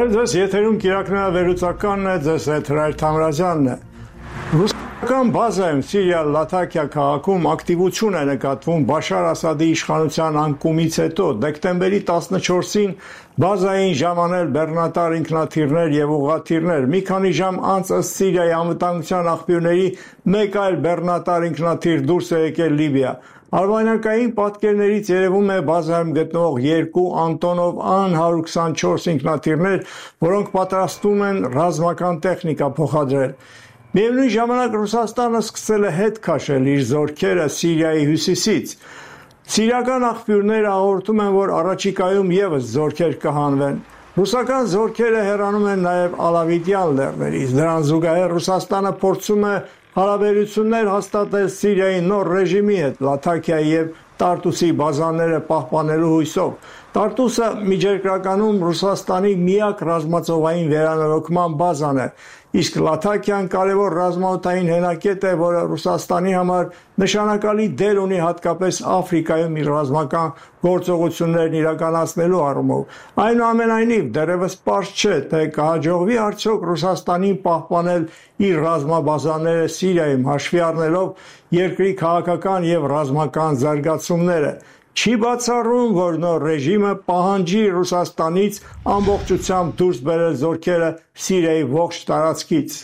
Ձեզ եթերում կիրակնավերուցականն է, ձեզ հետ Հրայր Թամրազյանն է։ Ռուսական բազայում Սիրիա Լաթաքիա քաղաքում ակտիվություն է նկատվում Բաշար Ասադի իշխանության անկումից հետո։ Դեկտեմբերի 14-ին բազային ժամանել բեռնատար ինքնաթիռներ եւ ուղղաթիռներ։ Մի քանի ժամ անց ըստ Սիրիայի անվտանգության աղբյուրների մեկ այլ բեռնատար ինքնաթիռ դուրս է եկել Լիբիա։ Արբանյակային պատկերներից երևում է բազայում գտնվող երկու Անտոնով Ան-124 ինքնաթիռներ, որոնք պատրաստվում են ռազմական տեխնիկա փոխադրել։ Միևնույն ժամանակ Ռուսաստանը սկսել է հետ քաշել իր զորքերը Սիրիայի հյուսիսից։ Սիրիական աղբյուրները հաղորդում են, որ առաջիկայում ևս զորքեր կհանվեն։ Ռուսական զորքերը հեռանում են նաև Ալավիտյան լեռներից։ Դրան զուգահեռ Ռուսաստանը փորձում է հարաբերություններ հաստատել Սիրիայի նոր ռեժիմի հետ Լաթաքիայի եւ Տարտուսի բազաները պահպանելու հույսով։ Տարտուսը միջերկրականում Ռուսաստանի միակ ռազմածովային վերանորոգման բազան է, իսկ Լաթաքիան կարևոր ռազմաօդային հենակետ է, որը Ռուսաստանի համար նշանակալի դեր ունի հատկապես Աֆրիկայում իր ռազմական գործողություններն իրականացնելու առումով։ Այնուամենայնիվ, դեռևս պարզ չէ, թե կհաջողվի արդյոք Ռուսաստանին պահպանել իր ռազմաբազաները Սիրիայում, հաշվի առնելով երկրի քաղաքական եւ ռազմական զարգացումները։ Չի բացառում, որ նոր ռեժիմը պահանջի Ռուսաստանից ամբողջությամբ դուրս բերել զորքերը Սիրիայի ողջ տարածքից։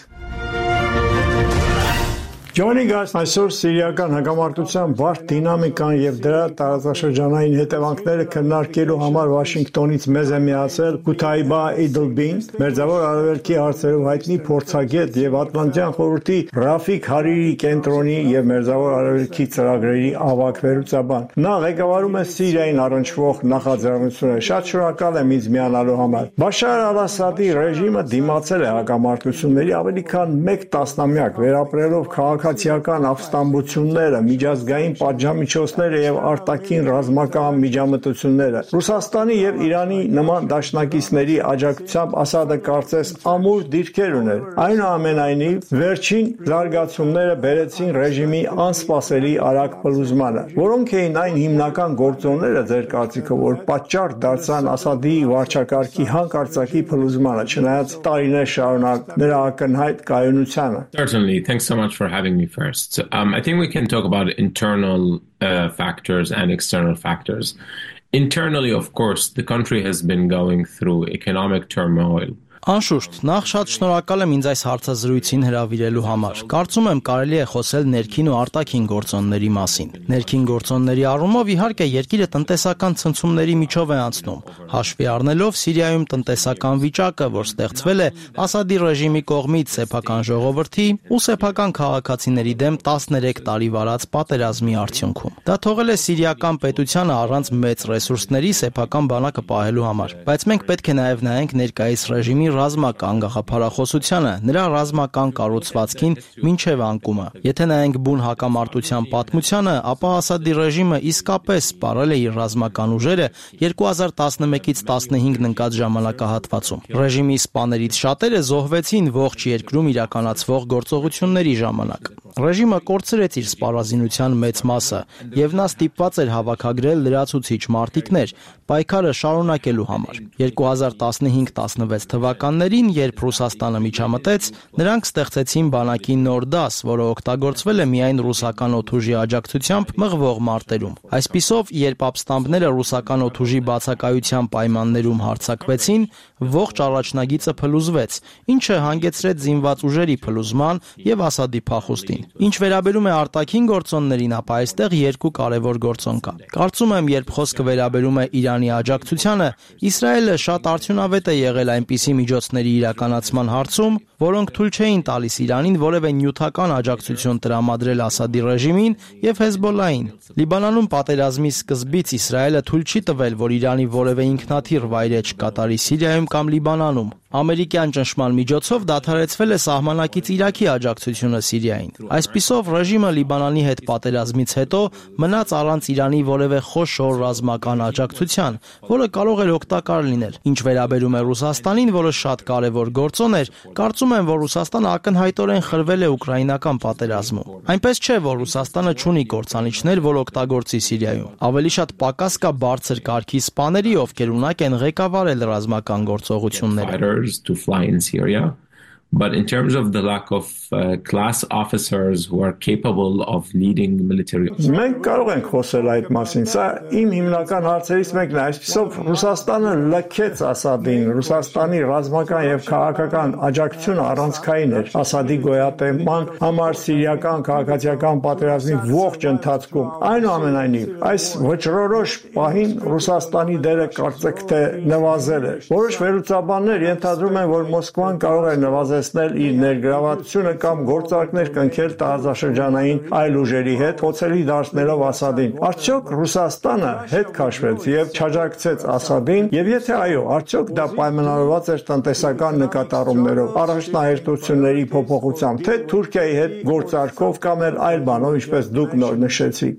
Joining us այսօր սիրիական հակամարտության բարդ դինամիկան եւ դրա տարածաշրջանային հետևանքները քննարկելու համար Վաշինգտոնից մեզ է միացել Կութայբա Իդլբին, Մերձավոր Արևելքի հարցերով հայտնի փորձագետ եւ Ատլանտյան խորհրդի Ռաֆիկ Հարիրի կենտրոնի եւ Մերձավոր Արևելքի ծրագրերի ավագ վերլուծաբան։ Նա ղեկավարում է Սիրիային առնչվող նախաձեռնությունը։ Շատ շնորհակալ եմ ինձ միանալու համար։ Բաշար al-Ասադի ռեժիմը դիմացել է հակամարտությունների ավելի քան 1 տասնամյակ, վերապրելով քաղաքացիական ապստամբությունները, միջազգային պատժամիջոցները եւ արտաքին ռազմական միջամտությունները։ Ռուսաստանի եւ Իրանի նման դաշնակիցների աջակցությամբ Ասադը կարծես ամուր դիրքեր ուներ։ Այնուամենայնիվ, վերջին զարգացումները բերեցին ռեժիմի անսպասելի արագ փլուզմանը։ Որոնք էին այն հիմնական գործոնները ձեր կարծիքով, որ պատճառ դարձան Ասադի վարչակարգի հանկարծակի փլուզմանը, չնայած տարիներ շարունակ նրա ակնհայտ կայունությանը։ Certainly, thanks so much for having me first. I think we can talk about internal factors and external factors. Internally, of course, the country has been going through economic turmoil. Անշուշտ, նախ շատ շնորհակալ եմ ինձ այս հարցազրույցին հրավիրելու համար։ Կարծում եմ կարելի է խոսել ներքին ու արտաքին գործոնների մասին։ Ներքին գործոնների առումով իհարկե երկիրը տնտեսական ցնցումների միջով է անցնում, հաշվի առնելով Սիրիայում տնտեսական վիճակը, որ ստեղծվել է Ասադի ռեժիմի կողմից սեփական ժողովրդի ու սեփական քաղաքացիների դեմ 13 տարի վարած պատերազմի արդյունքում։ Դա թողել է սիրիական պետությանը առանց մեծ ռեսուրսների սեփական բանակը պահելու համար։ Բայց մենք պետք է նաև նայենք ներկայիս ռեժիմի ռազմական գաղափարախոսությանը, նրա ռազմական կառուցվածքին մինչև անկումը։ Եթե նայենք բուն հակամարտության պատմությանը, ապա Ասադի ռեժիմը իսկապես սպառել է իր ռազմական ուժերը 2011-ից 15-ն ընկած ժամանակահատվածում։ Ռեժիմի սպաներից շատերը զոհվեցին ողջ երկրում իրականացվող գործողությունների ժամանակ։ Ռեժիմը կորցրեց իր սպառազինության մեծ մասը, եւ նա ստիպված էր հավաքագրել լրացուցիչ մարտիկներ պայքարը շարունակելու համար։ 2015-16 թվականներին, երբ Ռուսաստանը միջամտեց, նրանք ստեղծեցին բանակի նոր դաս, որը օգտագործվել է միայն ռուսական օդուժի աջակցությամբ մղվող մարտերում։ Այսպիսով, երբ ապստամբները ռուսական օդուժի բացակայության պայմաններում հարձակվեցին, ողջ առաջնագիծը փլուզվեց, ինչը հանգեցրեց զինված ուժերի փլուզման եւ Ասադի փախուստին։ Ինչ վերաբերում է արտաքին գործոններին, ապա այստեղ երկու կարևոր գործոն կա։ Կարծում եմ, երբ խոսքը վերաբերում է Իրանի աջակցությանը, Իսրայելը շատ արդյունավետ է եղել այնպիսի միջոցների իրականացման հարցում, որոնք թույլ չէին տալիս Իրանին որևէ նյութական աջակցություն տրամադրել Ասադի ռեժիմին եւ Հեզբոլլահին։ Լիբանանում պատերազմի սկզբից Իսրայելը թույլ չի տվել, որ Իրանի որևէ ինքնաթիռ վայրէջք կատարի Սիրիայում կամ Լիբանանում։ Ամերիկյան ճնշման միջոցով դադարեցվել է սահմանակից Իրաքի աջակցությունը Սիրիային։ Այսպիսով ռեժիմը Լիբանանի հետ պատերազմից հետո մնաց առանց Իրանի որևէ խոշոր ռազմական աջակցության, որը կարող էր օգտակար լինել։ Ինչ վերաբերում է Ռուսաստանին, որը շատ կարևոր գործոն էր, կարծում եմ, որ Ռուսաստանը ակնհայտորեն խրվել է ուկրաինական պատերազմում։ Այնպես չէ, որ Ռուսաստանը չունի կործանիչներ, որ օգտագործի Սիրիայում։ Ավելի շատ պակաս կա բարձր կարգի սպաների, ովքեր ունակ են ղեկավարել ռազմական գործողությունները։ To fly in Syria. But in terms of the lack of class officers who are capable of leading military Մենք կարող ենք խոսել այդ մասին։ Սա իմ հիմնական հարցերից մեկն է։ Այսպիսով Ռուսաստանը լքեց Ասադին, Ռուսաստանի ռազմական եւ քաղաքական աջակցությունը առանցքային էր Ասադի գոյատևման համար սիրիական քաղաքացիական պատերազմի ողջ ընթացքում։ Այնուամենայնիվ, այս վճռորոշ պահին Ռուսաստանի դերը կարծեք թե նվազել է։ Որոշ վերլուծաբաններ ենթադրում են, որ Մոսկվան կարող է նվազեցնել իր ներգրավվածությունը կամ գործարքներ կնքել տարածաշրջանային այլ ուժերի հետ, փորձելի դարձնելով Ասադին։ Արդյոք Ռուսաստանը հետ քաշվեց եւ չաջակցեց Ասադին, եւ եթե այո, արդյոք դա պայմանավորված էր տնտեսական նկատառումներով, առաջնահերթությունների փոփոխությամբ, թե Թուրքիայի հետ գործարքով կամ այլ բանով, ինչպես դուք նոր նշեցիք։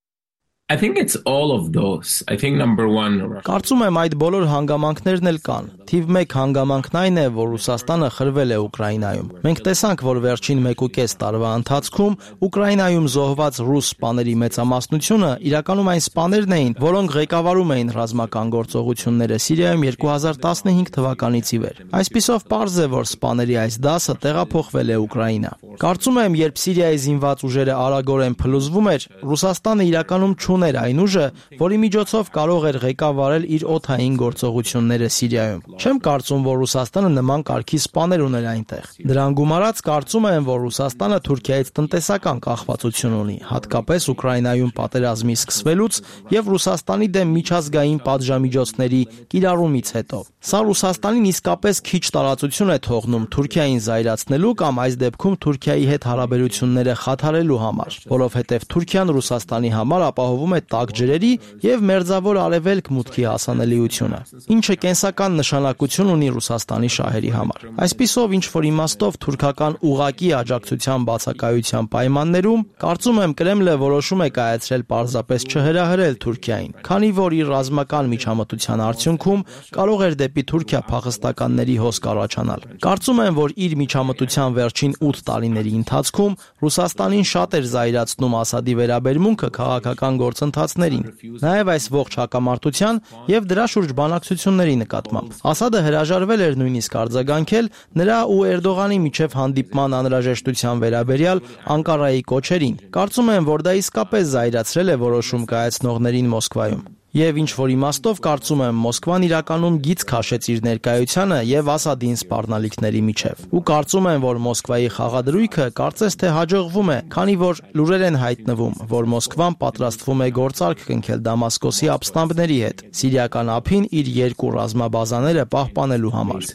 I think it's all of those. I think number one. Կարծում եմ այդ բոլոր հանգամանքներն էլ կան։ Թիվ 1 հանգամանքն այն է, որ Ռուսաստանը խրվել է Ուկրաինայում։ Մենք տեսանք, որ վերջին 1.5 տարվա ընթացքում Ուկրաինայում զոհված ռուս սպաների մեծամասնությունը իրականում այն սպաներն էին, որոնք ղեկավարում էին ռազմական գործողությունները Սիրիայում 2015 թվականից ի վեր։ Այսպիսով պարզ է, որ սպաների այս դասը տեղափոխվել է Ուկրաինա։ Կարծում եմ, երբ Սիրիայի զինված ուժերը արագորեն փլուզվում էր, Ռուսաստանը իրականում չուներ այն ուժը, որի միջոցով կարող էր ղեկավարել իր օդային գործողությունները Սիրիայում։ Չեմ կարծում, որ Ռուսաստանը նման կարգի սպաներ ուներ այնտեղ։ Դրան գումարած կարծում եմ, որ Ռուսաստանը Թուրքիայից տնտեսական կախվածություն ունի, հատկապես Ուկրաինայում պատերազմի սկսվելուց եւ Ռուսաստանի դեմ միջազգային պատժամիջոցների կիրառումից հետո։ Սա Ռուսաստանին իսկապես քիչ տարածություն է թողնում Թուրքիային զայրացնելու կամ այս դեպքում Թուրքիայի հետ հարաբերությունները խաթարելու համար, որովհետև Թուրքիան Ռուսաստանի համար ապահովում է տաք ջրերի եւ մերձավոր արևելք մուտքի հասանելիությունը, ինչը կենսական նշանակություն ունի Ռուսաստանի շահերի համար։ Այսպիսով, ինչ որ իմաստով թուրքական ուղակի աջակցության բացակայության պայմաններում, կարծում եմ Կրեմլը որոշում է կայացրել պարզապես չհրահրել Թուրքիային, քանի որ իր ռազմական միջամտության արդյունքում կարող էր դեպի Թուրքիա փախստականների հոսք առաջանալ։ Կարծում եմ, որ իր միջամտության վերջին 8 տարիների ընթացքում Ռուսաստանին շատ էր զայրացնում Ասադի վերաբերմունքը քաղաքական գործընթացներին, նաև այս ողջ հակամարտության եւ դրա շուրջ բանակցությունների նկատմամբ։ Ասադը հրաժարվել էր նույնիսկ արձագանքել նրա ու Էրդողանի միջև հանդիպման անհրաժեշտության վերաբերյալ Անկարայի կոչերին։ Կարծում եմ, որ դա իսկապես զայրացրել է որոշում կայացնողներին Մոսկվայում։ Եվ ինչ որ իմաստով կարծում եմ Մոսկվան իրականում գիծ քաշեց իր ներկայությանը եւ Ասադին սպառնալիքների միջև։ Ու կարծում եմ, որ Մոսկվայի խաղադրույքը կարծես թե հաջողվում է, քանի որ լուրեր են հայտնվում, որ Մոսկվան պատրաստվում է գործարք կնքել Դամասկոսի ապստամբների հետ, սիրիական ափին իր 2 ռազմաբազաները պահպանելու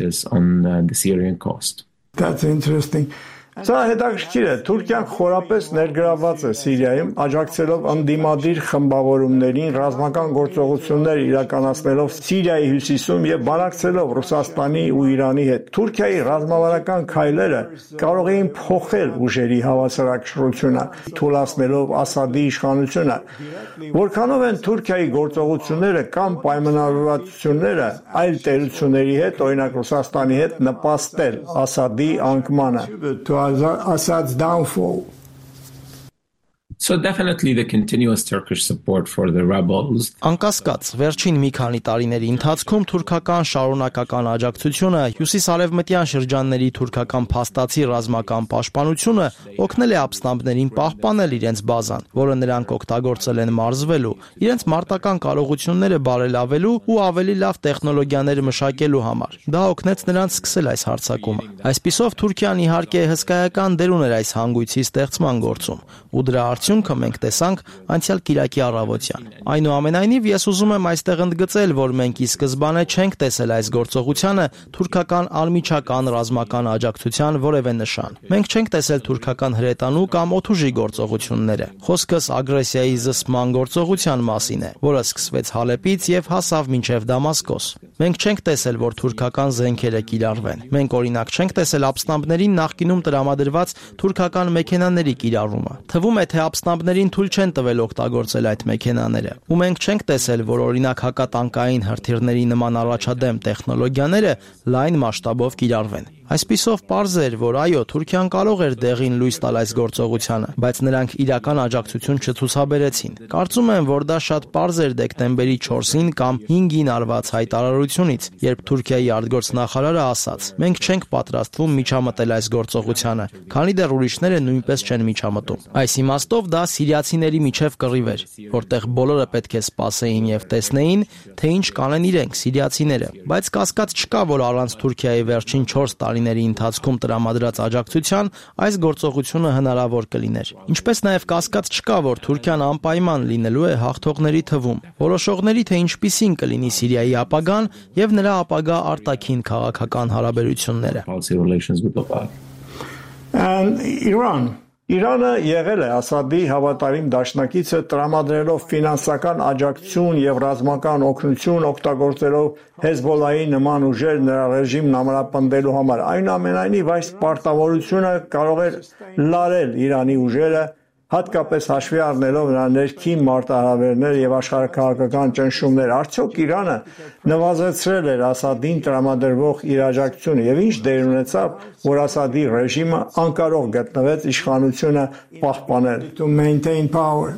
համար։ That's interesting. Սա հետաքրքիր է, Թուրքիան խորապես ներգրավված է Սիրիայում, աջակցելով ընդդիմադիր խմբավորումներին, ռազմական գործողություններ իրականացնելով Սիրիայի հյուսիսում եւ բանակցելով Ռուսաստանի ու Իրանի հետ։ Թուրքիայի ռազմավարական քայլերը կարող էին փոխել ուժերի հավասարակշռությունը, թույլատնելով Ասադի իշխանությունը։ Որքանով են Թուրքիայի գործողությունները կամ պայմանավորվածությունները այլ տերությունների հետ, օրինակ Ռուսաստանի հետ, նպաստել Ասադի անկմանը։ Assad's downfall. So definitely the continuous Turkish support for the rebels. Անկասկած, վերջին մի քանի տարիների ընթացքում թուրքական շարունակական աջակցությունը հյուսիսարևմտյան շրջանների թուրքական փաստացի ռազմական պաշտպանությունը օգնել է ապստամբներին պահպանել իրենց բազան, որը նրանք օգտագործել են մարզվելու, իրենց մարտական կարողությունները բարելավելու ու ավելի լավ տեխնոլոգիաներ մշակելու համար։ Դա օգնեց նրանց սկսել այս հարձակումը։ Այսպիսով Թուրքիան իհարկե հսկայական դեր ուներ այս հանգույցի ստեղծման գործում, ու դրա արդյունքը արդյունքը մենք տեսանք անցյալ կիրակի առավոտյան։ Այնուամենայնիվ, ես ուզում եմ այստեղ ընդգծել, որ մենք ի սկզբանե չենք տեսել այս գործողությանը թուրքական անմիջական ռազմական աջակցության որևէ նշան։ Մենք չենք տեսել թուրքական հրետանու կամ օդուժի գործողությունները։ Խոսքս ագրեսիայի զսպման գործողության մասին է, որը սկսվեց Հալեպից եւ հասավ մինչեւ Դամասկոս։ Մենք չենք տեսել, որ թուրքական զենքերը կիրառվեն։ Մենք օրինակ չենք տեսել ապստամբներին նախկինում տրամադրված թուրքական մեքենաների կիրառումը։ Թվում է, թե ապստամբներին թույլ չեն տվել օգտագործել այդ մեքենաները։ Ու մենք չենք տեսել, որ օրինակ հակատանկային հրթիռների նման առաջադեմ տեխնոլոգիաները լայն մասշտաբով կիրառվեն։ Այսպիսով պարզ էր, որ այո, Թուրքիան կարող էր դեղին լույս տալ այս գործողությանը, բայց նրանք իրական աջակցություն չցուցաբերեցին։ Կարծում եմ, որ դա շատ պարզ էր դեկտեմբերի 4-ին կամ 5-ին արված հայտարարությունից, երբ Թուրքիայի արտգործնախարարը ասաց. «Մենք չենք պատրաստվում միջամտել այս գործողությանը, քանի դեռ ուրիշները նույնպես չեն միջամտում»։ Այս իմաստով դա սիրիացիների միջև կռիվ էր, որտեղ բոլորը պետք է սպասեին եւ տեսնեին, թե ինչ կանեն իրենք սիրիացիները, բայց կասկած չկա, որ առանց Թուրքիայի վերջին 4 տարիների ընթացքում տրամադրած աջակցության այս գործողությունը հնարավոր կլիներ։ Ինչպես նաև կասկած չկա, որ Թուրքիան անպայման լինելու է հաղթողների թվում։ Որոշողների, թե ինչպիսին կլինի Սիրիայի ապագան եւ նրա ապագա արտաքին քաղաքական հարաբերությունները։ Իրանը եղել է Ասադի հավատարիմ դաշնակիցը տրամադրելով ֆինանսական աջակցություն եւ ռազմական օգնություն օգտագործելով Հեզբոլայի նման ուժեր նրա ռեժիմն ամրապնդելու համար։ Այնուամենայնիվ այս պարտավորությունը կարող էր լարել Իրանի ուժերը, հատկապես հաշվի առնելով նրա ներքին մարտահրավերներ եւ աշխարհաքաղաքական ճնշումներ։ Արդյոք Իրանը նվազեցրել էր Ասադին տրամադրվող իր աջակցությունը եւ ինչ դեր ունեցավ, որ Ասադի ռեժիմը անկարող գտնվեց իշխանությունը պահպանել։ To maintain power.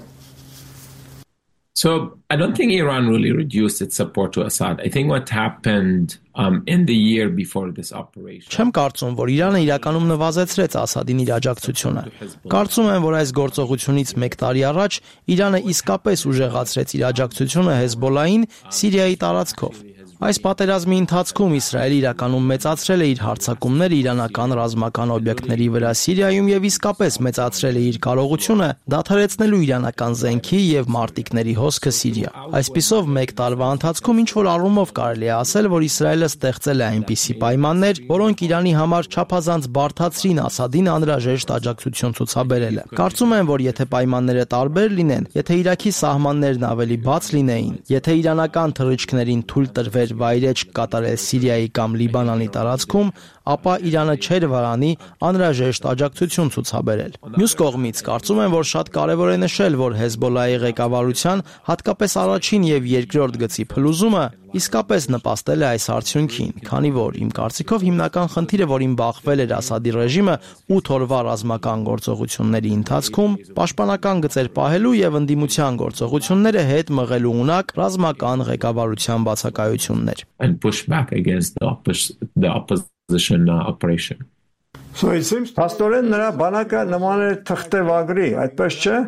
So I don't think Iran really reduced its support to Assad. I think what happened in the year before this operation. Չեմ կարծում, որ Իրանը իրականում նվազեցրեց Ասադին իր աջակցությունը։ Կարծում եմ, որ այս գործողությունից 1 տարի առաջ Իրանը իսկապես ուժեղացրեց իր աջակցությունը Հեզբոլային Սիրիայի տարածքով։ Այս պատերազմի ընթացքում Իսրայելը իրականում մեծացրել է իր հարձակումները իրանական ռազմական օբյեկտների վրա Սիրիայում եւ իսկապես մեծացրել է իր կարողությունը դադարեցնելու իրանական զենքի եւ մարտիկների հոսքը Սիրիա։ Այսպիսով 1 տարվա ընթացքում ինչ որ առումով կարելի է ասել, որ Իսրայելը ստեղծել է այնպիսի պայմաններ, որոնք Իրանի համար չափազանց բարդացրին Ասադին անհրաժեշտ աջակցություն ցուցաբերելը։ Կարծում եմ, որ եթե պայմանները տարբեր լինեն, եթե Իրաքի սահմաններն ավելի բաց լինեին, եթե իրանական թռիչքներին թույլ տրվեր վայրեջք կատարել Սիրիայի կամ Լիբանանի տարածքում, ապա Իրանը չէր վարանի անհրաժեշտ աջակցություն ցուցաբերել։ Մյուս կողմից, կարծում եմ, որ շատ կարևոր է նշել, որ Հեզբոլայի ղեկավարության, հատկապես առաջին եւ երկրորդ գծի փլուզումը իսկապես նպաստել է այս արդյունքին, քանի որ իմ կարծիքով հիմնական խնդիրը, որին բախվել էր Ասադի ռեժիմը 8 օրվա ռազմական գործողությունների ընթացքում, պաշտպանական գծեր պահելու եւ ընդդիմության գործողությունները հետ մղելու ունակ ռազմական ղեկավարության բացակայություններ։ And push back against the opposition operation. So it seems Փաստորեն նրա բանակը նման էր թղթեվագրի, այդպես չէ։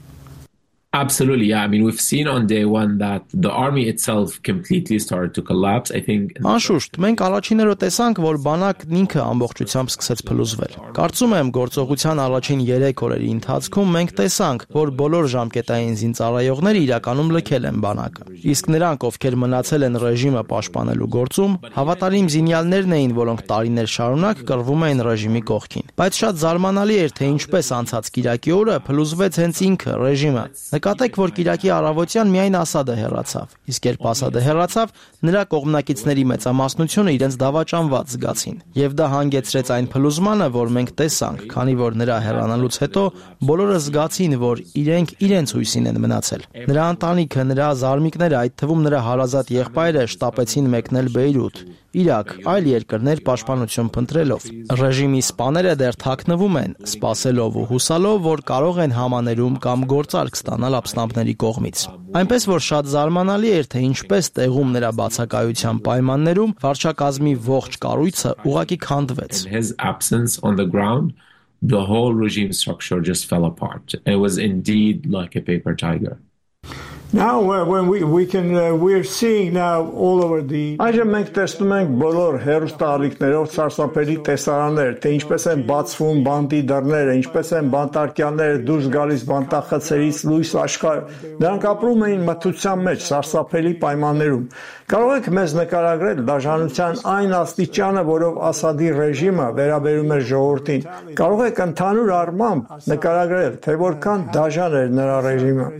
Absolutely, yeah. I mean, we've seen on day one that the army itself completely started to collapse. I think. Անշուշտ, մենք առաջիներով տեսանք, որ բանակն ինքը ամբողջությամբ սկսեց փլուզվել։ Կարծում եմ, գործողության առաջին 3 օրերի ընթացքում մենք տեսանք, որ բոլոր ժամկետային զինծառայողները իրականում լքել են բանակը։ Իսկ նրանք, ովքեր մնացել են ռեժիմը պաշտպանելու գործում, հավատարիմ զինյալներն էին, որոնք տարիներ շարունակ կռվում էին ռեժիմի կողքին։ Բայց շատ զարմանալի էր, թե ինչպես անցած կիրակի օրը փլուզվեց հենց ինքը ռեժիմը։ Նկատեք, որ կիրակի առավոտյան միայն Ասադը հեռացավ, իսկ երբ Ասադը հեռացավ, նրա կողմնակիցների մեծամասնությունը իրենց դավաճանված զգացին։ Եվ դա հանգեցրեց այն փլուզմանը, որ մենք տեսանք, քանի որ նրա հեռանալուց հետո բոլորը զգացին, որ իրենք իրենց հույսին են մնացել։ Նրա ընտանիքը, նրա զարմիկները, այդ թվում նրա հարազատ եղբայրը շտապեցին մեկնել Բեյրութ, Իրաք, այլ երկրներ պաշտպանություն փնտրելով։ Ռեժիմի սպաները դեռ թաքնվում են, սպասելով ու հուսալով, որ կարող են համաներում կամ գործարք ստանալ ապստամբների կողմից։ Այնպես որ շատ զարմանալի էր, թե ինչպես տեղում նրա բացակայության պայմաններում վարչակազմի ողջ կառույցը ուղղակի քանդվեց։ His absence on the ground, the whole regime structure just fell apart. It was indeed like a paper tiger. Now when we're seeing now all over the Այժմ մենք տեսնում ենք բոլոր հեռուստաալիքներով սարսափելի տեսարաններ, թե ինչպես են բացվում բանտի դռները, ինչպես են բանտարկյալները դուրս գալիս բանտախցերից լույս աշխարհ։ Նրանք ապրում էին մթության մեջ, սարսափելի պայմաններում։ Կարող եք մեզ նկարագրել դաժանության այն աստիճանը, որով Ասադի ռեժիմը վերաբերում էր ժողովրդին։ Կարող եք ընդհանուր առմամբ նկարագրել, թե որքան դաժան էր նրա ռեժիմը։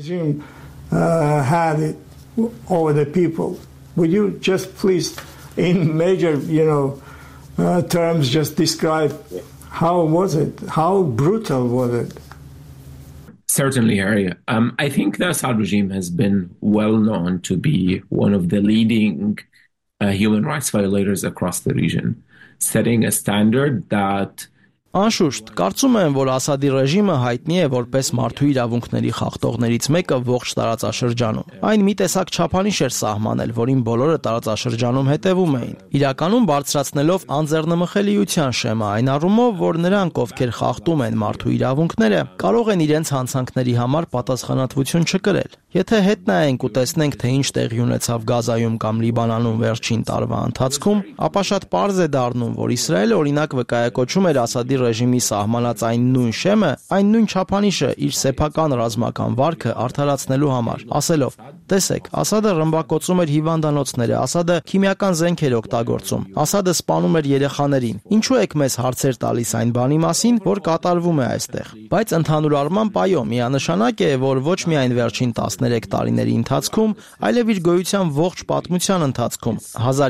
Had it over the people. Would you just please, in major, terms, just describe how was it? How brutal was it? Certainly, Harry. I think the Assad regime has been well known to be one of the leading human rights violators across the region, setting a standard that Անշուշտ, կարծում եմ, որ Ասադի ռեժիմը հայտնի է որպես մարդու իրավունքների խախտողներից մեկը ողջ տարածաշրջանում։ Այն մի տեսակ չափանիշ էր սահմանել, որին բոլորը տարածաշրջանում հետևում էին, իրականում բարձրացնելով անձեռնմխելիության շեմը այն առումով, որ նրանք, ովքեր խախտում են մարդու իրավունքները, կարող են իրենց հանցանքների համար պատասխանատվություն չկրել։ Եթե հետ նայենք ու տեսնենք, թե ինչ տեղի ունեցավ Գազայում կամ Լիբանանում վերջին տարվա ընթացքում, ապա շատ պարզ է դառնում, որ Իսրայելը օրինակ վկայակոչում էր Ասադի ռեժիմի սահմանած այն նույն շեմը, այն նույն չափանիշը իր սեփական ռազմական վարքը արդարացնելու համար, ասելով. Տեսեք, Ասադը ռմբակոծում էր հիվանդանոցները, Ասադը քիմիական զենք էր օգտագործում, Ասադը սպանում էր երեխաներին։ Ինչու եք մեզ հարցեր տալիս այն բանի մասին, որ կատարվում է այստեղ։ Բայց ընդհանուր առմամբ այո, միանշանակ է, որ ոչ միայն վերջին 13 տարիների ընթացքում, այլև իր գոյության ողջ պատմության ընթացքում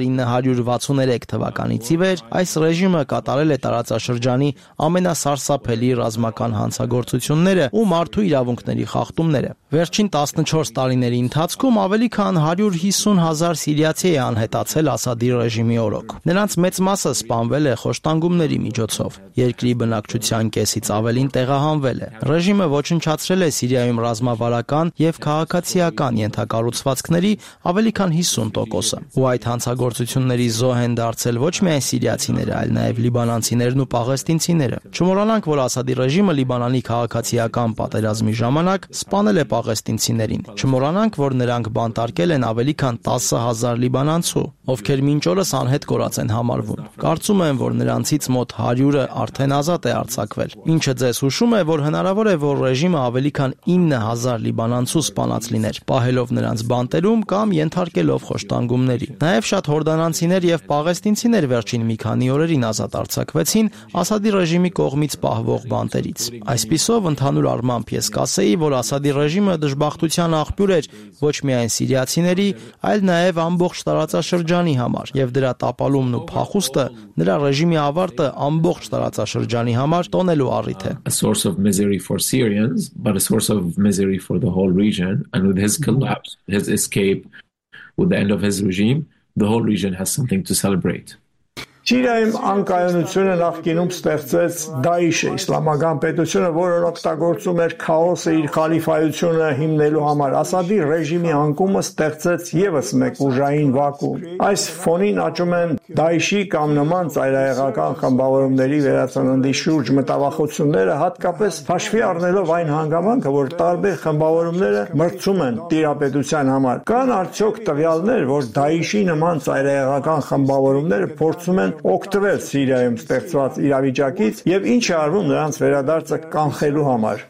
1963 թվականից ի վեր այս ռեժիմը կատարել է տարածաշրջանի ամենասարսափելի ռազմական հանցագործությունները ու մարդու իրավունքների խախտումները։ Վերջին 14 տարիների ընթացքում ավելի քան 150,000 սիրիացի է անհետացել Ասադի ռեժիմի օրոք։ Նրանց մեծ մասը սպանվել է խոշտանգումների միջոցով։ Երկրի բնակչության կեսից ավելին տեղահանվել է։ Ռեժիմը ոչնչացրել է Սիրիայում ռազմավարական եւ քաղաքացիական ենթակառուցվածքների ավելի քան 50%-ը։ Ու այդ հանցագործությունների զոհ են դարձել ոչ միայն սիրիացիները, այլ նաեւ լիբանանցիներն ու պաղեստինցիները։ Չմոռանանք, որ Ասադի ռեժիմը Լիբանանի քաղաքացիական պատերազմի ժամանակ սպանել է պաղեստինցիներին։ Չմոռանանք, որ նրանք բանտարկել են ավելի քան 10,000 լիբանանցու, ովքեր մինչ օրս անհետ կորած են համարվում։ Կարծում եմ, որ նրանցից մոտ 100-ը արդեն ազատ է արձակվել, ինչը ձեզ հուշում է, որ հնարավոր է, որ ռեժիմը ավելի քան 9,000 լիբանանցու սպանած լիներ, պահելով նրանց բանտերում կամ ենթարկելով խոշտանգումների։ Նաև շատ հորդանանցիներ եւ պաղեստինցիներ վերջին մի քանի օրերին ազատ արձակվեցին Ասադի ռեժիմի կողմից պահվող բանտերից։ Այսպիսով, ընդհանուր առմամբ ես կասեի, որ Ասադի ռեժիմը դժբախտության աղբյուր էր ոչ միայն սիրիացիների, այլ նաև ամբողջ տարածաշրջանի համար, եւ դրա տապալումն ու փախուստը նրա ռեժիմի ավարտը ամբողջ տարածաշրջանի համար տոնելու առիթ է։ A source of misery for Syrians, but a source of misery for the whole region, and with his collapse, his escape, with the end of his regime, the whole region has something to celebrate. Սիրիայում անկայունությունը նախկինում ստեղծեց Դաիշը, իսլամական պետությունը, որը օգտագործում էր քաոսը իր խալիֆայությունը հիմնելու համար։ Ասադի ռեժիմի անկումը ստեղծեց եւս մեկ ուժային վակուում։ Այս ֆոնին աճում են Դաիշի կամ նման ծայրահեղական խմբավորումների վերածննդի շուրջ մտավախությունները, հատկապես հաշվի առնելով այն հանգամանքը, որ տարբեր խմբավորումները մրցում են տիրապետության համար։ Կան արդյոք տվյալներ, որ Դաիշի նման ծայրահեղական խմբավորումները փորձում են օգտվել Սիրիայում ստեղծված իրավիճակից եւ ինչ է արվում նրանց վերադարձը կանխելու համար։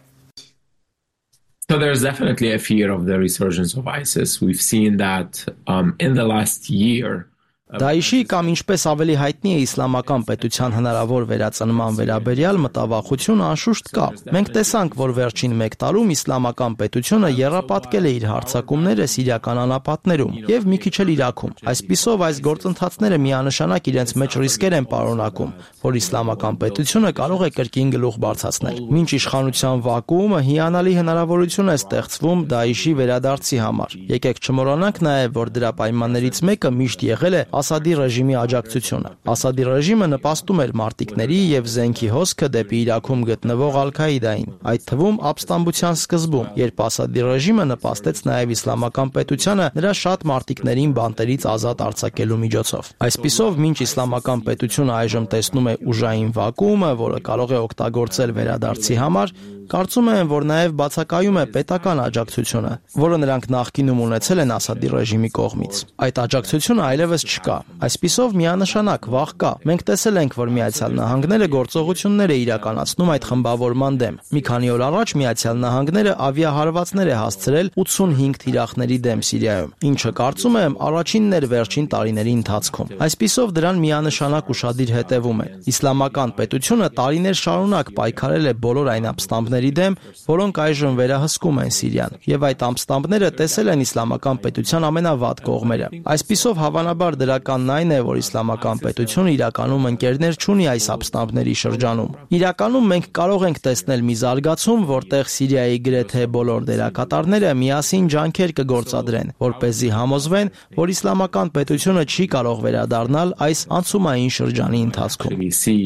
So there's definitely a fear of the resurgence of ISIS. We've seen that in the last year. Դաիշի կամ ինչպես ավելի հայտնի է իսլամական պետության հնարավոր վերածնման վերաբերյալ մտավախություն անշուշտ կա։ Մենք տեսանք, որ վերջին 1 տարում իսլամական պետությունը եռապատկել է իր հարձակումները սիրիական անապատներում եւ մի քիչ էլ Իրաքում։ Այսպիսով այս գործընթացները միանշանակ իրենց մեջ ռիսկեր են պարունակում, որ իսլամական պետությունը կարող է կրկին գլուխ բարձրացնել։ Մինչ իշխանության վակուումը հիանալի հնարավորություն է ստեղծվում Դաիշի վերադարձի համար։ Եկեք չմոռանանք նաեւ, որ դրա պայմաններից մեկը միշտ եղել է Ասադի ռեժիմի աջակցությունը։ Ասադի ռեժիմը նպաստում էր մարտիկների եւ զենքի հոսքը դեպի Իրաքում գտնվող Ալ-Քաիդային, այդ թվում ապստամբության սկզբում, երբ Ասադի ռեժիմը նպաստեց նաեւ իսլամական պետությանը նրա շատ մարտիկներին բանտերից ազատ արձակելու միջոցով։ Այսպիսով, մինչ իսլամական պետությունը այժմ տեսնում է ուժային վակուումը, որը կարող է օգտագործել վերադարձի համար, կարծում եմ, որ նաև բացակայում է պետական աջակցությունը, որը նրանք նախկինում ունեցել են Ասադի ռեժիմի կողմից։ Այդ աջակցությունը այլևս չկա։ Այսպիսով միանշանակ վախ կա։ Մենք տեսել ենք, որ Միացյալ Նահանգները գործողություններ է իրականացնում այդ խմբավորման դեմ։ Մի քանի օր առաջ Միացյալ Նահանգները ավիահարվածներ է հասցրել 85 թիրախների դեմ Սիրիայում, ինչը կարծում եմ առաջինն էր վերջին տարիների ընթացքում։ Այսպիսով դրան միանշանակ ուշադիր հետևում են։ Իսլամական պետությունը տարիներ շարունակ պայքարել է բոլոր այն ապստամբների դեմ, որոնք այժմ վերահսկում են Սիրիան, եւ այդ ապստամբները տեսել են իսլամական պետության ամենավատ կողմերը։ Այսպիսով հավանաբար դրականն այն է, որ իսլամական պետությունը իրականում ընկերներ չունի այս ապստամբների շրջանում։ Իրականում մենք կարող ենք տեսնել մի զարգացում, որտեղ Սիրիայի գրեթե բոլոր դերակատարները միասին ջանքեր կգործադրեն, որպեսզի համոզվեն, որ իսլամական պետությունը չի կարող վերադառնալ այս անցումային շրջանի ընթացքում։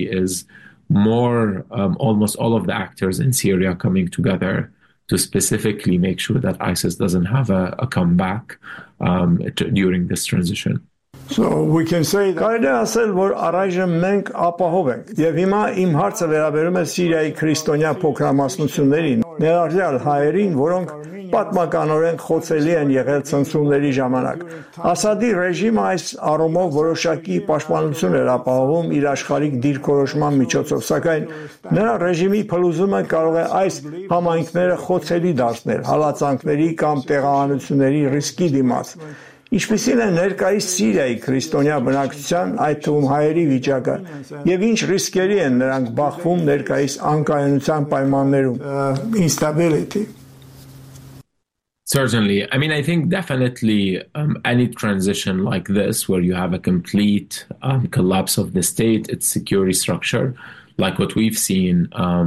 More, almost all of the actors in Syria coming together to specifically make sure that ISIS doesn't have a comeback during this transition. So we can say կարելի է ասել, որ առայժմ մենք ապահով ենք։ Եվ հիմա իմ հարցը վերաբերում է Սիրիայի քրիստոնյա փոքրամասնություններին, ներառյալ հայերին, որոնք պատմականորեն խոցելի են եղել ցնցումների ժամանակ։ Ասադի ռեժիմը այս առումով որոշակի պաշտպանություն էր ապահովում իր աշխարհիկ դիրքորոշման միջոցով, սակայն նրա ռեժիմի փլուզումը կարող է այս համայնքները խոցելի դարձնել հալածանքների կամ տեղահանությունների ռիսկի դիմաց։ Ինչպիսին է ներկայիս Սիրիայի քրիստոնյա բնակչության, այդ թվում հայերի վիճակը, եւ ինչ ռիսկերի են նրանք բախվում ներկայիս անկայունության պայմաններում, instability. Certainly. I mean, I think definitely any transition like this, where you have a complete collapse of the state, its security structure, like what we've seen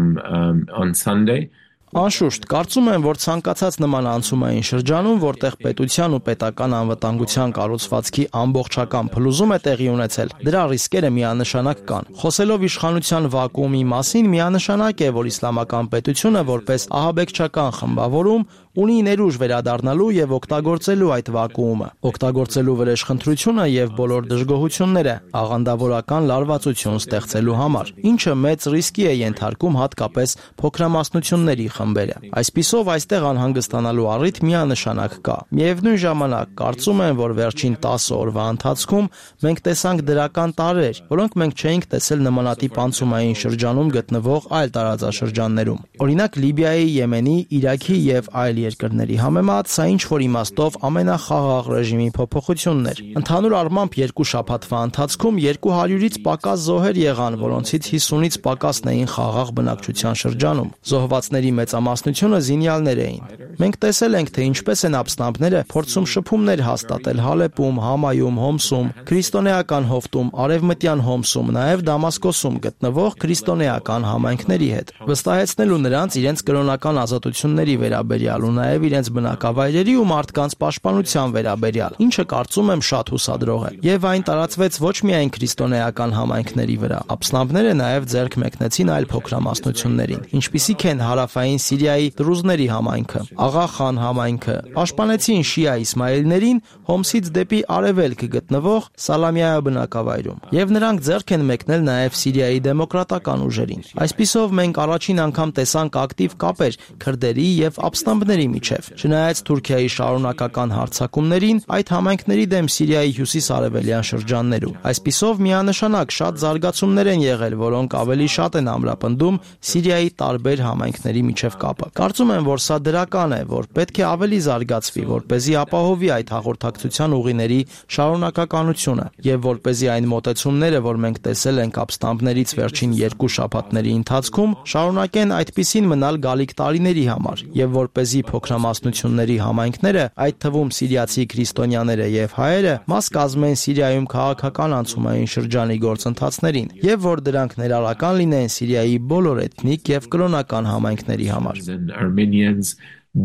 on Sunday, Անշուշտ, կարծում եմ, որ ցանկացած նման անցումային շրջանում, որտեղ պետության ու պետական անվտանգության կառուցվածքի ամբողջական փլուզում է տեղի ունեցել, դրա ռիսկերը միանշանակ կան։ Խոսելով իշխանության վակուումի մասին, միանշանակ է, որ իսլամական պետությունը որպես ահաբեկչական խմբավորում ունի ներուժ վերադառնալու եւ օգտագործելու այդ վակուումը, օգտագործելու վրեժխնդրությունը եւ բոլոր դժգոհությունները աղանդավորական լարվածություն ստեղծելու համար, ինչը մեծ ռիսկի է ենթարկում հատկապես փոքրամասնությունների խմբերը։ Այսպիսով այստեղ անհանգստանալու առիթ միանշանակ կա։ Միևնույն ժամանակ կարծում եմ, որ վերջին 10 օրվա ընթացքում մենք տեսանք դրական տարրեր, որոնք մենք չէինք տեսել նմանատիպ անցումային շրջանում գտնվող այլ տարածաշրջաններում։ Օրինակ Լիբիայի, Եմենի, Իրաքի եւ այլ երկրների համեմատ սա ինչ որ իմաստով ամենախաղաղ ռեժիմի փոփոխությունն էր։ Ընդհանուր առմամբ երկու շաբաթվա ընթացքում 200-ից պակաս զոհեր եղան, որոնցից 50-ից պակասն էին խաղաղ բնակչության շրջանում։ Զոհվածների մեծամասնությունը զինյալներ էին։ Մենք տեսել ենք, թե ինչպես են ապստամբները փորձում շփումներ հաստատել Հալեպում, Համայում, Հոմսում, քրիստոնեական Հովտում, Արևմտյան Հոմսում, նաև Դամասկոսում գտնվող քրիստոնեական համայնքների հետ, վստահեցնելու նրանց իրենց կրոնական ազատությունների վերաբերյալ ու նաև իրենց բնակավայրերի ու մարդկանց պաշտպանության վերաբերյալ, ինչը կարծում եմ շատ հուսադրող է։ Եվ այն տարածվեց ոչ միայն քրիստոնեական համայնքների վրա, ապստամբները նաև ձեռք մեկնեցին այլ փոքրամասնություններին, ինչպիսիք են հարավային Սիրիայի դրուզների համայնքը, Աղա Խան համայնքը, պաշտպանեցին շիա իսմայելներին Հոմսից դեպի արևելք գտնվող Սալամիա բնակավայրում, եւ նրանք ձեռք են մեկնել նաև Սիրիայի դեմոկրատական ուժերին։ Այսպիսով մենք առաջին անգամ տեսանք ակտիվ կապեր քրդերի եւ ապստամբների միջև։ Չնայած Թուրքիայի շարունակական հարձակումներին այդ համայնքների դեմ Սիրիայի հյուսիս-արևելյան շրջաններում, այսպիսով միանշանակ շատ զարգացումներ են եղել, որոնք ավելի շատ են ամրապնդում Սիրիայի տարբեր համայնքների միջև կապը։ Կարծում եմ, որ սա դրական է, որ պետք է ավելի զարգացվի, որպեսզի ապահովի այդ հաղորդակցության ուղիների շարունակականությունը եւ որպեսզի այն մոտեցումները, որ մենք տեսել ենք ապստամբներից վերջին 2 շաբաթների ընթացքում, շարունակեն այդպիսին մնալ գալիք տարիների համար եւ որպեսզի փոքրամասնությունների համայնքները, այդ թվում սիրիացի քրիստոնյաները եւ հայերը, մաս կազմեն Սիրիայում քաղաքական անցումային շրջանի գործընթացներին եւ որ դրանք ներառական լինեն Սիրիայի բոլոր էթնիկ եւ կրոնական համայնքների համար։ Armenians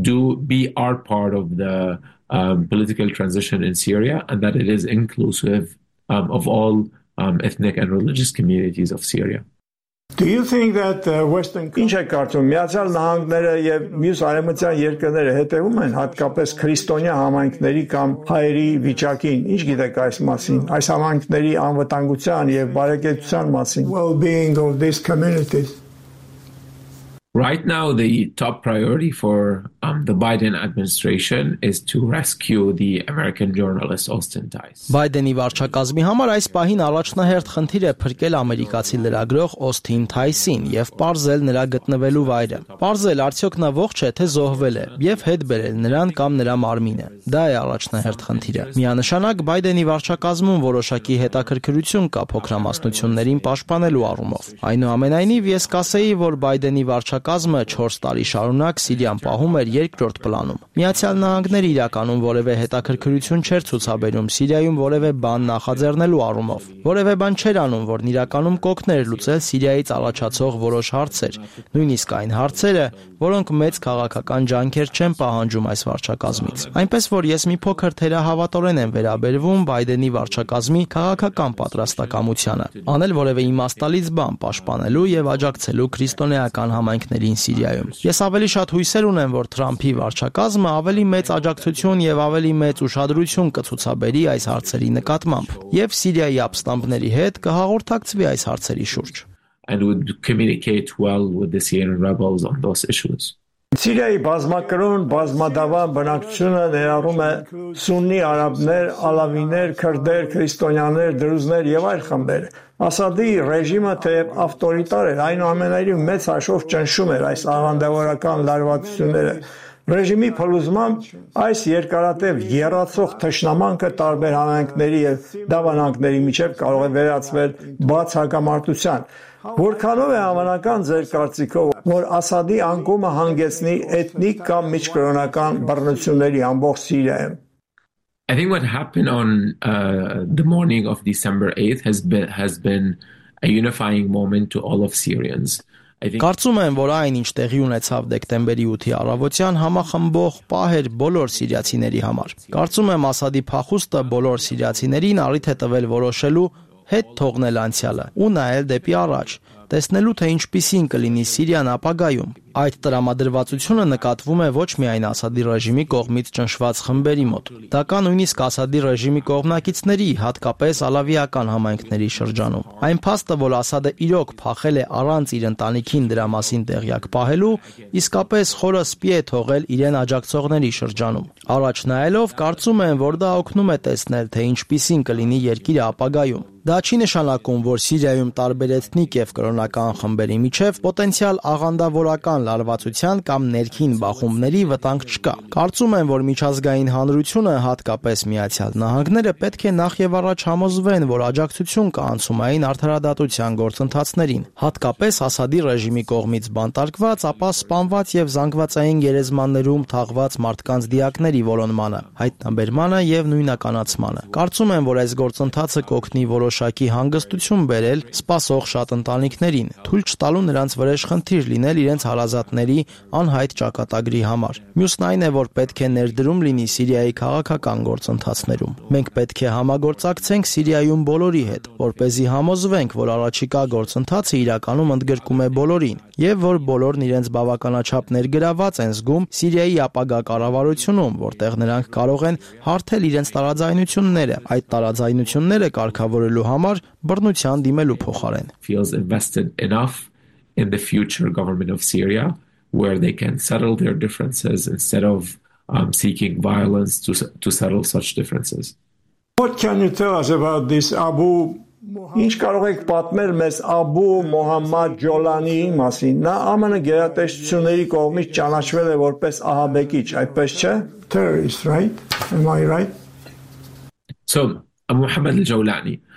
are part of the political transition in Syria, and that it is inclusive of all ethnic and religious communities of Syria. Do you think that Western Ինչ է կարծում Միացյալ Նահանգները եւ մյուս արևմտյան երկրները հետևում են հատկապես քրիստոնյա համայնքների կամ հայերի վիճակին ինչ գիտեք այս մասին այս համայնքների անվտանգության եւ բարեկեցության մասին well-being of these communities Right now, the top priority for the Biden administration is to rescue the American journalist Austin Tice. Բայդենի վարչակազմի համար այս պահին առաջնահերթ խնդիր է փրկել ամերիկացի լրագրող Օսթին Թայսին եւ պարզել նրա գտնվելու վայրը։ Պարզել արդյոք նա ողջ է թե զոհվել է եւ հետ բերել նրան կամ նրա մարմինը։ Դա է առաջնահերթ խնդիրը։ Միանշանակ Բայդենի վարչակազմում որոշակի հետաքրքրություն կա փոքրամասնություններին պաշտպանելու առումով։ Այնուամենայնիվ ես կասեի, որ Բայդենի վարչակազմը 4 տարի շարունակ Սիրիան պահում էր երկրորդ պլանում։ Միացյալ Նահանգները իրականում որևէ հետաքրքրություն չէր ցուցաբերում Սիրիայում որևէ բան նախաձեռնելու առումով։ Որևէ բան չէր անում, որն իրականում կօգներ լուծել Սիրիայից առաջացող որոշ հարցեր, նույնիսկ այն հարցերը, որոնք մեծ քաղաքական ջանքեր չեն պահանջում այս վարչակազմից։ Այնպես որ ես մի փոքր թերահավատորեն եմ վերաբերվում Բայդենի վարչակազմի քաղաքական պատրաստակամությանը, անել որևէ իմաստալից բան պաշտպանելու եւ աջակցելու քրիստոնեական համայնքներին Սիրիայում։ Ես ավելի շատ հույսեր ունեմ, որ Թրամփի վարչակազմը ավելի մեծ աջակցություն եւ ավելի մեծ ուշադրություն կցուցաբերի այս հարցերի նկատմամբ եւ Սիրիայի ապստամբների հետ կհաղորդակցվի այս հարցերի շուրջ։ And would communicate well with the Syrian rebels on those issues. Սիրիայի բազմակրոն բազմադավան բնակչությունը ներառում է սուննի արաբներ, ալավիներ, քրդեր, քրիստոնյաներ, դրուզներ եւ այլ խմբեր։ Ասադի ռեժիմը թեև ավտորիտար էր, այնուամենայնիվ մեծ հաշվով ճնշում էր այս աղանդավորական լարվածությունները։ Ռեժիմի փլուզմամբ այս երկարատև եռացող թշնամանքը տարբեր համայնքների եւ դավանանքների միջև կարող է վերածվել բաց հակամարտության։ Որքանով է հավանական ձեր կարծիքով, որ Ասադի անկումը հանգեցնի էթնիկ կամ միջկրոնական բռնությունների ամբողջ Սիրիայում։ I think what happened on the morning of December 8th has been a unifying moment to all of Syrians. Կարծում եմ, որ այն ինչ տեղի ունեցավ դեկտեմբերի 8-ի առավոտյան համախմբող պահ էր բոլոր սիրիացիների համար։ Կարծում եմ Ասադի փախուստը բոլոր սիրիացիներին առիթ է տվել որոշելու հետ թողնել անցյալը ու նայել դեպի առաջ, տեսնելու թե ինչպիսին կլինի Սիրիան ապագայում։ Այդ տրամադրվածությունը նկատվում է ոչ միայն Ասադի ռեժիմի կողմից ճնշված խմբերի մոտ, դա կա նույնիսկ Ասադի ռեժիմի կողմնակիցների, հատկապես ալավիական համայնքների շրջանում։ Այն փաստը, որ Ասադը իրոք փախել է առանց իր ընտանիքին դրա մասին տեղյակ պահելու, իսկապես խորը սպի է թողել իրեն աջակցողների շրջանում։ Առաջ նայելով, կարծում եմ, որ դա օգնում է տեսնել, թե ինչպիսին կլինի երկիրը ապագայում։ Դա չի նշանակում, որ Սիրիայում տարբեր էթնիկ եւ կրոնական խմբերի միջև պոտենցիալ աղանդավորական լարվածության կամ ներքին բախումների վտանգ չկա։ Կարծում եմ, որ միջազգային հանրությունը, հատկապես Միացյալ Նահանգները, պետք է նախ եւ առաջ համոզվեն, որ աջակցություն կա անցումային արդարադատության գործընթացներին, հատկապես Ասադի ռեժիմի կողմից բանտարկված, ապա սպանված եւ զանգվածային գերեզմաններում թաղված մարդկանց դիակների որոնմանը, հայտնաբերմանը եւ նույնականացմանը։ Կարծում եմ, որ այս գործընթացը կօգնի որոշակի հանգստություն բերել սպասող շատ ընտանիքներին, թույլ չտալու նրանց վրեժ խնդիր լինել իրենց հարազատների անհայտ ճակատագրի համար։ Մյուսն այն է, որ պետք է ներդրում լինի Սիրիայի քաղաքական գործընթացներում։ Մենք պետք է համագործակցենք Սիրիայում բոլորի հետ, որպեսզի համոզվենք, որ առաջիկա գործընթացը իրականում ընդգրկում է բոլորին, եւ որ բոլորն իրենց բավականաչափ ներգրաված են զգում Սիրիայի ապագա կառավարությունում, որտեղ նրանք կարող են հարթել իրենց տարաձայնությունները, այդ տարաձայնությունները կարգավորելու համար բռնության դիմելու փոխարեն։ Feels invested enough in the future government of Syria where they can settle their differences instead of seeking violence to settle such differences. What can you tell us about this Ինչ կարող եք պատմել մեզ Աբու Մոհամմադ Ջոլանիի մասին։ Նա ԱՄՆ գերատեսչությունների կողմից ճանաչվել է որպես ահաբեկիչ, այդպես չէ? Terrorist, right? Am I right? So, Abu Muhammad al-Jawlani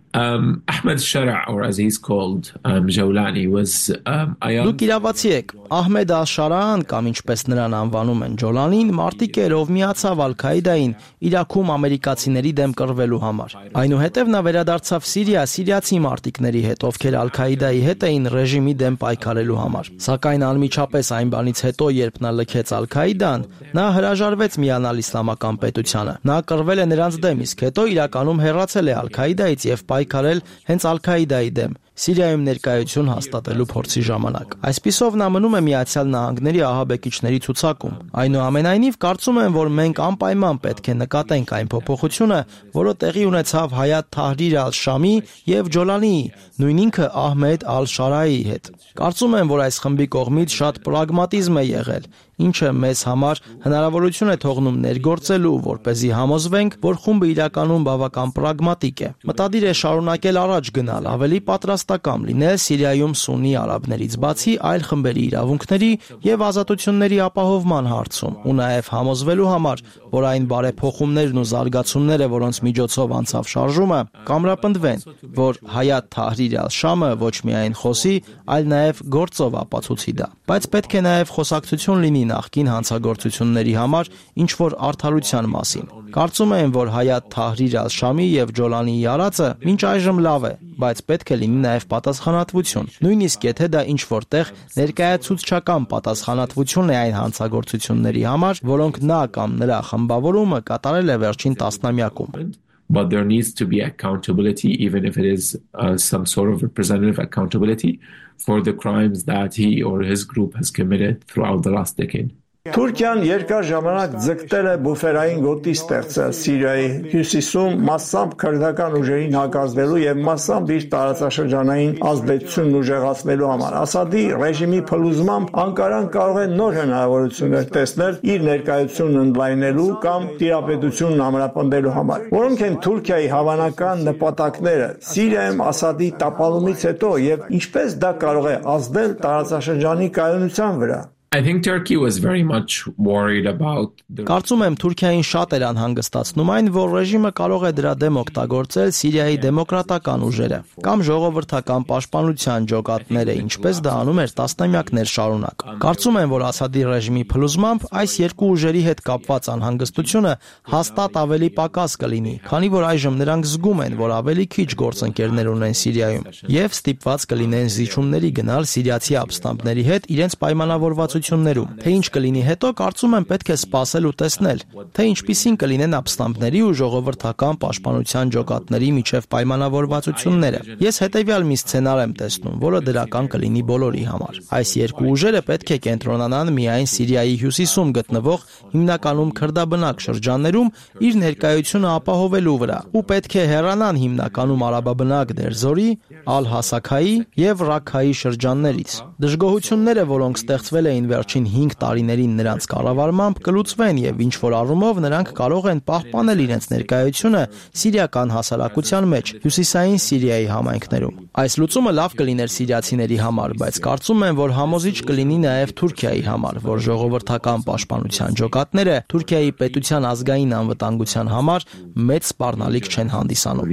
Ahmed Shara, or as he's called, Jawlani, was a young... Դուք իրավացի եք, Ահմեդ Ալ-Շարան, կամ ինչպես նրան անվանում են Ջոլանին, մարտիկ էր, ով միացավ Ալ-Քաիդային Իրաքում ամերիկացիների դեմ կռվելու համար։ Այնուհետև նա վերադարձավ Սիրիա սիրիացի մարտիկների հետ, ովքեր Ալ-Քաիդայի հետ էին ռեժիմի դեմ պայքարելու համար։ Սակայն անմիջապես այն բանից հետո, երբ նա լքեց Ալ-Քաիդան, նա հրաժարվեց միանալ իսլամական պետությանը։ Նա կռվել է նրանց դեմ, իսկ հետո իրականում հեռացել է Ալ-Քաիդայից եւ պայքարել հենց Ալ-Քաիդայի դեմ Սիրիայում ներկայություն հաստատելու փորձի ժամանակ։ Այսպիսով նա մնում է Միացյալ Նահանգների ահաբեկիչների ցուցակում։ Այնուամենայնիվ կարծում եմ, որ մենք անպայման պետք է նկատենք այն փոփոխությունը, որը տեղի ունեցավ Հայաթ Թահրիր ալ-Շամի եւ Ջոլանիի, նույն ինքը Ահմեդ Ալ-Շարայի հետ։ Կարծում եմ, որ այս խմբի կողմից շատ պրագմատիզմ է եղել, ինչը մեզ համար հնարավորություն է թողնում ներգործելու, որպեսզի համոզվենք, որ խումբը իրականում բավական պրագմատիկ է։ Մտադիր է շարունակել առաջ գնալ, ավելի պատրաստական լինել Սիրիայում սուննի արաբներից բացի այլ խմբերի իրավունքների եւ ազատությունների ապահովման հարցում, ու նաեւ համոզվելու համար, որ այն բարեփոխումներն ու զարգացումները, որոնց միջոցով անցավ շարժումը, կամրապնդվեն, որ Հայաթ Թահրիր ալ-Շամը ոչ միայն խոսի, այլ նաեւ գործով ապացուցի դա։ Բայց պետք է նաեւ խոսակցություն լինի նախկին հանցագործությունների համար ինչ որ արդարության մասին։ Կարծում եմ, որ Հայաթ Թահրիր ալ-Շամի եւ Ջոլանիի արածը մինչ այժմ լավ է, բայց պետք է լինի նաեւ պատասխանատվություն։ Նույնիսկ եթե դա ինչ որտեղ ներկայացուցչական պատասխանատվություն է այն հանցագործությունների համար, որոնք նա կամ նրա խմբավորումը կատարել է վերջին տասնամյակում։ But there needs to be accountability, even if it is some sort of representative accountability for the crimes that he or his group has committed throughout the last decade. Թուրքիան երկար ժամանակ ձգտել է բուֆերային գոտի ստեղծել Սիրիայի հյուսիսում մասամբ քրդական ուժերին հակազդելու եւ մասամբ իր տարածաշրջանային ազդեցությունն ուժեղացնելու համար։ Ասադի ռեժիմի փլուզմամբ Անկարան կարող է նոր հնարավորություններ տեսնել իր ներկայությունն ընդլայնելու կամ տիրապետությունն ամրապնդելու համար։ Որոնք են Թուրքիայի հավանական նպատակները Սիրիայում Ասադի տապալումից հետո եւ ինչպես դա կարող է ազդել տարածաշրջանի կայունության վրա։ I think Turkey was very much worried about Կարծում եմ Թուրքիային շատ էր անհանգստացնում այն, որ ռեժիմը կարող է դրա դեմ օգտագործել Սիրիայի դեմոկրատական ուժերը կամ ժողովրդական պաշտպանության ջոկատները, ինչպես դա անում էր տասնամյակներ շարունակ։ Կարծում եմ, որ Ասադի ռեժիմի փլուզմամբ այս երկու ուժերի հետ կապված անհանգստությունը հաստատ ավելի պակաս կլինի, քանի որ այժմ նրանք զգում են, որ ավելի քիչ գործընկերներ ունեն Սիրիայում եւ ստիպված կլինեն զիջումների գնալ սիրիացի ապստամբների հետ իրենց պայմանավորված Թե ինչ կլինի հետո, կարծում եմ պետք է սպասել ու տեսնել, թե ինչպիսին կլինեն ապստամբների ու ժողովրդական պաշտպանության ջոկատների միջև պայմանավորվածությունները։ Ես հետևյալ մի սցենար եմ տեսնում, որը դրական կլինի բոլորի համար։ Այս երկու ուժերը պետք է կենտրոնանան միայն Սիրիայի հյուսիսում գտնվող հիմնականում քրդաբնակ շրջաններում իր ներկայությունը ապահովելու վրա, ու պետք է հեռանան հիմնականում արաբաբնակ Դերզորի, Ալ-Հասաքայի եւ Ռաքքայի շրջաններից։ Դժգոհությունները, որոնք ստեղծվել էին վերջին 5 տարիներին նրանց կառավարմամբ կլուծվեն եւ ինչ որ առումով նրանք կարող են պահպանել իրենց ներկայությունը սիրիական հասարակության մեջ հյուսիսային Սիրիայի համայնքներում։ Այս լուծումը լավ կլիներ սիրիացիների համար, բայց կարծում եմ, որ համոզիչ կլինի նաեւ Թուրքիայի համար, որ ժողովրդական պաշտպանության ջոկատները Թուրքիայի պետության ազգային անվտանգության համար մեծ սպառնալիք չեն հանդիսանում։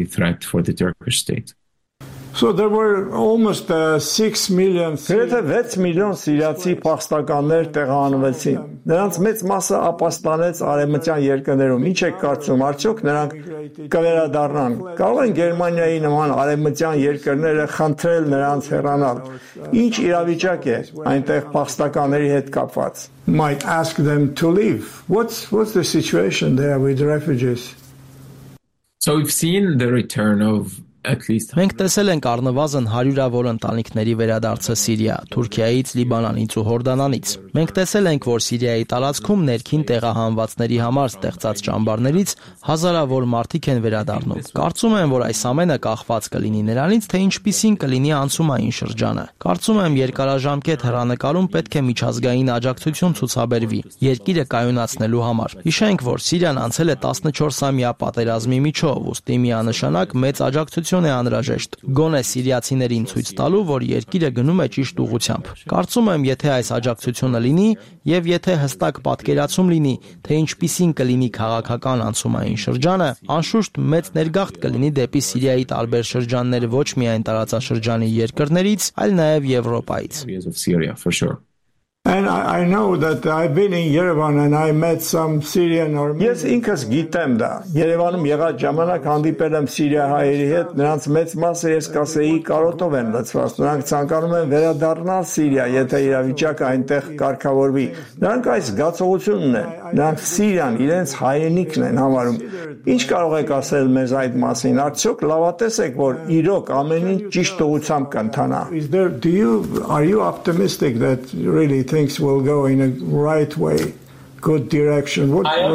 So there were almost 6 million Գրեթե 6 միլիոն սիրիացի փախստականներ տեղահանվեցին։ Նրանց մեծ մասը ապաստանեց արևմտյան երկրներում։ Ինչ եք կարծում, արդյոք նրանք կվերադառնան։ Կարող են Գերմանիայի նման արևմտյան երկրները խնդրել նրանց հեռանալ։ Ինչ իրավիճակ է այնտեղ փախստականների հետ կապված? Might ask them to leave. What's the situation there with the refugees? So we've seen the return of Մենք տեսել ենք առնվազն 100-ավոր ընտանիքների վերադարձը Սիրիա, Թուրքիայից, Լիբանանից ու Հորդանանից։ Մենք տեսել ենք, որ Սիրիայի տարածքում ներքին տեղահանվածների համար ստեղծած ճամբարներից հազարավոր մարդիկ են վերադառնում։ Կարծում եմ, որ այս ամենը կախված կլինի նրանից, թե ինչպիսին կլինի անցումային շրջանը։ Կարծում եմ, երկարաժամկետ հեռանկարում պետք է միջազգային աջակցություն ցուցաբերվի երկիրը կայունացնելու համար։ Հիշենք, որ Սիրիան անցել է 14-ամյա պատերազմի միջով, ուստի միանշանակ մեծ աջակցություն աջակցություն է անհրաժեշտ, գոնե սիրիացիներին ցույց տալու, որ երկիրը գնում է ճիշտ ուղղությամբ։ Կարծում եմ, եթե այս աջակցությունը լինի եւ եթե հստակ պատկերացում լինի, թե ինչպիսին կլինի քաղաքական անցումային շրջանը, անշուշտ մեծ ներգաղթ կլինի դեպի Սիրիայի տարբեր շրջաններ ոչ միայն տարածաշրջանի երկրներից, այլ նաեւ Եվրոպայից։ And I know that I've been in Yerevan and I met some Syrian or Yes, ինքս գիտեմ դա։ Երևանում եղած ժամանակ հանդիպել եմ սիրիահայերի հետ, նրանց մեծ մասը ես կասեի կարոտով են լցված։ Նրանք ցանկանում են վերադառնալ Սիրիա, եթե իրավիճակը այնտեղ կարգավորվի։ Նրանք այս զգացողությունն են։ Նրանք Սիրիան իրենց հայրենիքն են համարում։ Ինչ կարող եք ասել մեզ այդ մասին։ Արդյոք լավատես եք, որ իրոք ամեն ինչ ճիշտ ուղղությամբ կընթանա։ Are you optimistic that really things will go in a right way, good direction?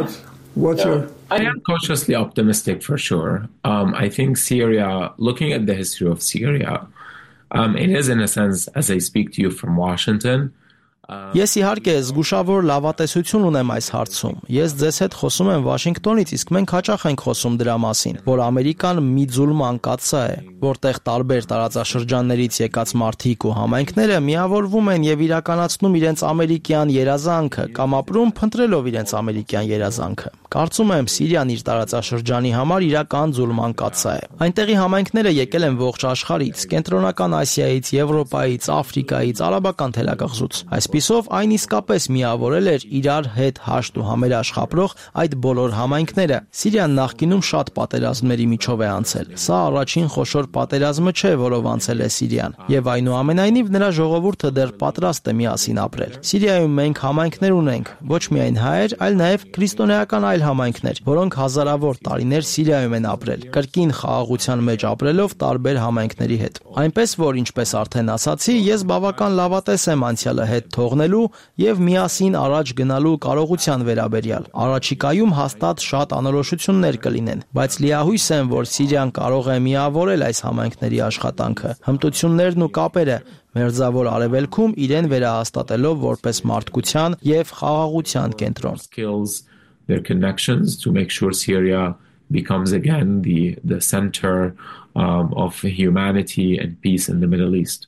What's your... I am cautiously optimistic for sure. I think Syria, looking at the history of Syria, it is in a sense, as I speak to you from Washington, Ես իհարկե զգուշավոր լավատեսություն ունեմ այս հարցում։ Ես ձեզ հետ խոսում եմ Վաշինգտոնից, իսկ մենք հաճախ ենք խոսում դրա մասին, որ Ամերիկան մի ձուլման կաթսա է, որտեղ տարբեր տարածաշրջաններից եկած մարդիկ ու համայնքները միավորվում են եւ իրականացնում իրենց ամերիկյան երազանքը կամ ապրում փնտրելով իրենց ամերիկյան երազանքը։ Կարծում եմ Սիրիան իր տարածաշրջանի համար իրական ձուլման կաթսա է։ Այնտեղի համայնքները եկել են ողջ աշխարհից, Կենտրոնական Ասիայից, Եվրոպայից, Աֆրիկայից, Արաբական թելակղզուց։ Այսպիսով այն իսկապես միավորել էր իրար հետ հաշտ ու համերաշխ ապրող այդ բոլոր համայնքները։ Սիրիան նախկինում շատ պատերազմների միջով է անցել։ Սա առաջին խոշոր պատերազմը չէ, որով անցել է Սիրիան, եւ այնուամենայնիվ նրա ժողովուրդը դեռ պատրաստ է միասին ապրել։ Սիրիայում մենք համայնքներ ունենք, ոչ միայն հայեր, այլ նաեւ քրիստոնեական այլ համայնքներ, որոնք հազարավոր տարիներ Սիրիայում են ապրել, կրկին խաղաղության մեջ ապրելով տարբեր համայնքների հետ։ Այնպես որ, ինչպես արդեն ասացի, ես բավական լավատես եմ անցյալը հետ թողնելու եւ միասին առաջ գնալու կարողության վերաբերյալ։ Առաջիկայում հաստատ շատ անորոշություններ կլինեն, բայց լիահույս եմ, որ Սիրիան կարող է միավորել այս համայնքների աշխատանքը, հմտություններն ու կապերը Մերձավոր Արևելքում իրեն վերահաստատելով որպես մարդկության եւ խաղաղության կենտրոն։ Their connections to make sure Syria becomes again the center of humanity and peace in the Middle East.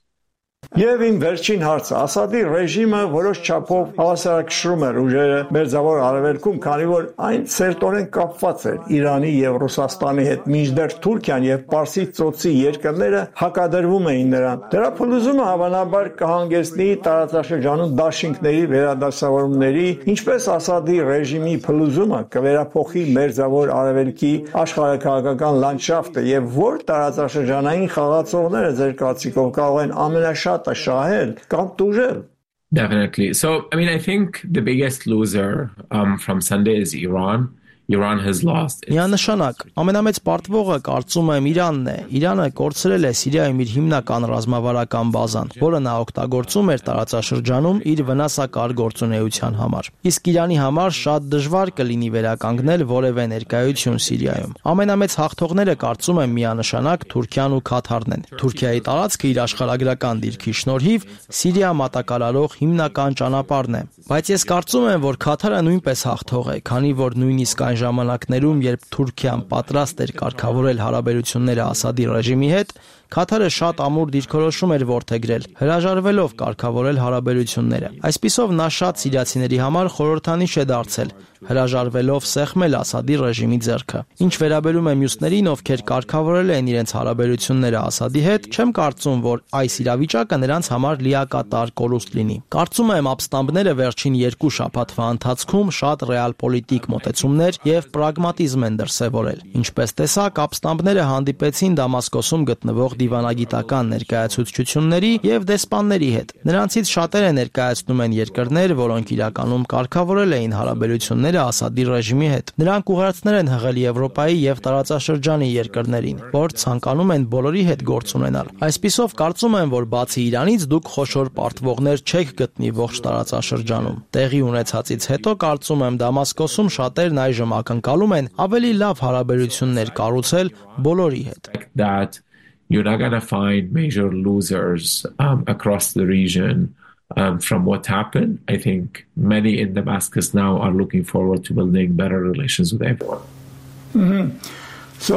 Եվ իմ վերջին հարցը, Ասադի ռեժիմը որոշ չափով հավասարակշռում էր ուժերը Մերձավոր Արևելքում, քանի որ այն սերտորեն կապված էր Իրանի եւ Ռուսաստանի հետ, մինչդեռ Թուրքիան եւ Պարսից ծոցի երկրները հակադրվում էին նրան։ Դրա փլուզումը հավանաբար կհանգեցնի տարածաշրջանում դաշինքների վերադասավորումների, ինչպես Ասադի ռեժիմի փլուզումը կվերափոխի Մերձավոր Արևելքի աշխարհաքաղաքական լանդշաֆտը եւ որ տարածաշրջանային խաղացողները ձեր կարծիքով կարող են ամենաշատը շահել կամ տուժել։ Definitely. So, I mean, I think the biggest loser from Sunday is Iran. Iran has lost. Միանշանակ, ամենամեծ պարտվողը կարծում եմ Իրանն է։ Իրանը կորցրել է Սիրիայում իր հիմնական ռազմավարական բազան, որը նա օգտագործում էր տարածաշրջանում իր վնասակար գործունեության համար։ Իսկ Իրանի համար շատ դժվար կլինի վերականգնել որևէ ներկայություն Սիրիայում։ Ամենամեծ հաղթողները կարծում եմ միանշանակ Թուրքիան ու Քաթարն են։ Թուրքիայի տարածքը իր աշխարհագրական դիրքի շնորհիվ Սիրիա մատակարարող հիմնական ճանապարհն է։ Բայց ես կարծում եմ, որ Քաթարը նույնպես հաղթող է, քանի որ նույնիսկ այն ժամանակներում, երբ Թուրքիան պատրաստ էր կարգավորել հարաբերությունները Ասադի ռեժիմի հետ, Քաթարը շատ ամուր դիրքորոշում էր որդեգրել, հրաժարվելով կարգավորել հարաբերությունները։ Այսպիսով նա շատ սիրիացիների համար խորհրդանիշ է դարձել, հրաժարվելով սեղմել Ասադի ռեժիմի ձեռքը։ Ինչ վերաբերում է մյուսներին, ովքեր կարգավորել են իրենց հարաբերությունները Ասադի հետ, չեմ կարծում, որ այս իրավիճակը նրանց համար լիակատար կորուստ լինի։ Կարծում եմ ապստամբները վերջին 2 շաբաթվա ընթացքում շատ ռեալպոլիտիկ մոտեցումներ եւ պրագմատիզմ են դրսեւորել։ Ինչպես տեսակ, ապստամբները հանդիպեցին Դամասկոսում գտնվող դիվանագիտական ներկայացուցչությունների եւ դեսպանների հետ։ Նրանցից շատերը ներկայացնում են երկրներ, որոնք իրականում կարգավորել էին հարաբերությունները Ասադի ռեժիմի հետ։ Նրանք ուղերձներ են հղել Եվրոպայի եւ տարածաշրջանի երկրներին, որ ցանկանում են բոլորի հետ գործ ունենալ։ Այսպիսով կարծում եմ, որ բացի Իրանից դուք խոշոր պարտվողներ չեք գտնի ողջ տարածաշրջանում։ Տեղի ունեցածից հետո կարծում եմ Դամասկոսում շատերն այժմ ակնկալում են ավելի լավ հարաբերություններ կառուցել բոլորի հետ։ You're not going to find major losers across the region from what happened. I think many in Damascus now are looking forward to building better relations with everyone. So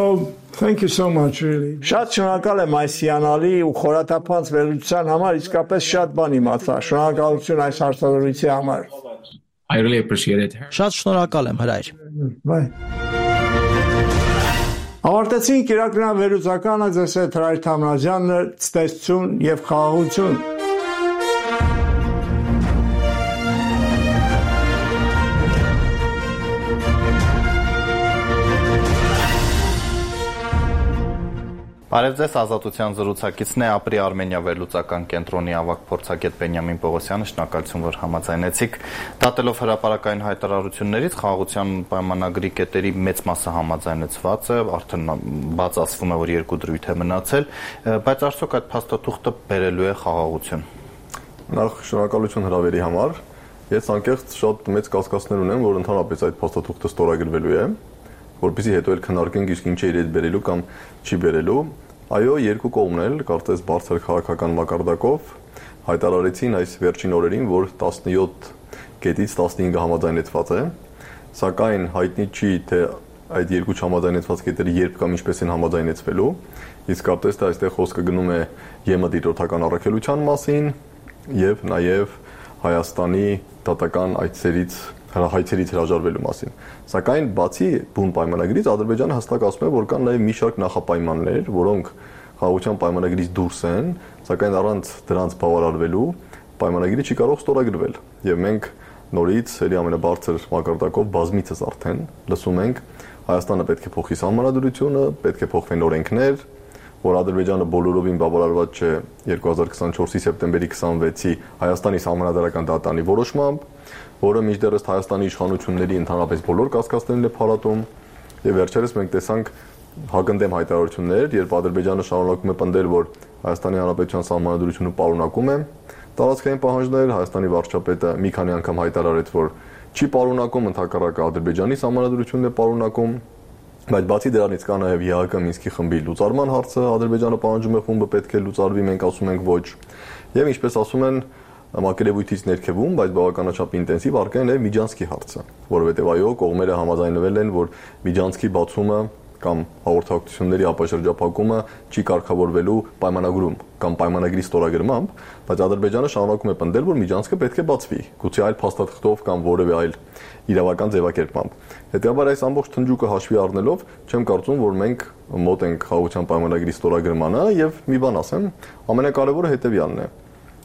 Thank you so much really. Շատ շնորհակալ եմ այս հիանալի ու խորաթափանց վերլուծության համար, իսկապես շատ բան իմացա։ Շնորհակալություն այս հարցազրույցի համար։ I really appreciate it. Շատ շնորհակալ եմ, հրայր։ Bye. Ավարտեցինք իրականավերլուծականը, ձեզ հետ Հրայր Թամրազյանն, ցտեսություն եւ խաղաղություն։ Բարև ձեզ, Ազատության զրուցակիցն է Ապրի Արմենիա վերլուծական կենտրոնի ավագ փորձագետ Բենյամին Պողոսյանը, շնորհակալություն, որ համաձայնեցիք։ Դատելով հրապարակային հայտարարություններից, խաղաղության պայմանագրի կետերի մեծ մասը համաձայնեցված է, արդեն բաց ասվում է, որ 2 դրույթ է մնացել, բայց արդյոք այդ փաստաթուղթը բերելու է խաղաղություն։ Նախ շնորհակալություն հրավերի համար։ Ես անկեղծ շատ մեծ կասկածներ ունեմ, որ ընդհանրապես այդ փաստաթուղթը ստորագրվելու է, որպեսզի հետո էլ քննարկենք իսկ ինչ է իր հետ բերելու կամ չի բերելու։ Այո, երկու կողմն էլ կարծես բարձր քաղաքական մակարդակով հայտարարեցին այս վերջին օրերին, որ 17 կետից 15-ը համաձայնեցված է, սակայն հայտնի չի, թե այդ երկու չհամաձայնեցված կետերը երբ կամ ինչպես են համաձայնեցվելու, իսկ կարծես թե այստեղ խոսքը գնում է ԵՄ դիտորդական առաքելության մասին եւ նաեւ Հայաստանի դատական հայցերից հրաժարվելու մասին։ Սակայն բացի բուն պայմանագրից Ադրբեջանը հստակ ասում է, որ կան նաև մի շարք նախապայմաններ, որոնք խաղաղության պայմանագրից դուրս են, սակայն առանց դրանց բավարարվելու պայմանագիրը չի կարող ստորագրվել։ Եվ մենք նորից ելի ամենաբարձր մակարդակով բազմիցս արդեն լսում ենք Հայաստանը պետք է փոխի սահմանադրությունը, պետք է փոխվեն օրենքներ, որ Ադրբեջանը բոլորովին բավարարված չէ 2024-ի սեպտեմբերի 26-ի Հայաստանի սահմանադրական դատանի որոշմամբ, որը մինչդեռս Հայաստանի իշխանությունների ընդհանրապես բոլոր կասկածներն է փարատում, եւ վերջերս մենք տեսանք հագնդեմ հայտարարություններ, երբ Ադրբեջանը շարունակում է պնդել, որ Հայաստանի Հանրապետության սահմանադրությունը պարունակում է տարածքային պահանջներ, Հայաստանի վարչապետը մի քանի անգամ հայտարարեց, որ չի պարունակում, ընդհակառակը Ադրբեջանի սահմանադրությունն է պարունակում, բայց բացի դրանից կա նաև ԵԱՀԿ Մինսկի խմբի լուծարման հարցը, Ադրբեջանը պահանջում է խումբը պետք է լուծարվի, մենք ասում ենք ոչ, եւ ինչպես ասում են մակերևույթից ներքևում, բայց բավականաչափ ինտենսիվ առկա է նաև Միջանցքի հարցը, որովհետև այո, կողմերը համաձայնվել են, որ Միջանցքի բացումը կամ հաղորդակցությունների ապաշրջափակումը չի կարգավորվելու պայմանագրում կամ պայմանագրի ստորագրմամբ, բայց Ադրբեջանը շարունակում է պնդել, որ Միջանցքը պետք է բացվի, գուցե այլ փաստաթղթով կամ որևէ այլ իրավական ձևակերպմամբ։ Հետևաբար այս ամբողջ թնջուկը հաշվի առնելով, չեմ կարծում, որ մենք մոտ ենք խաղաղության պայմանագրի ստորագրմանը, եւ մի բան ասեմ, ամենակարևորը հետեւյալն է։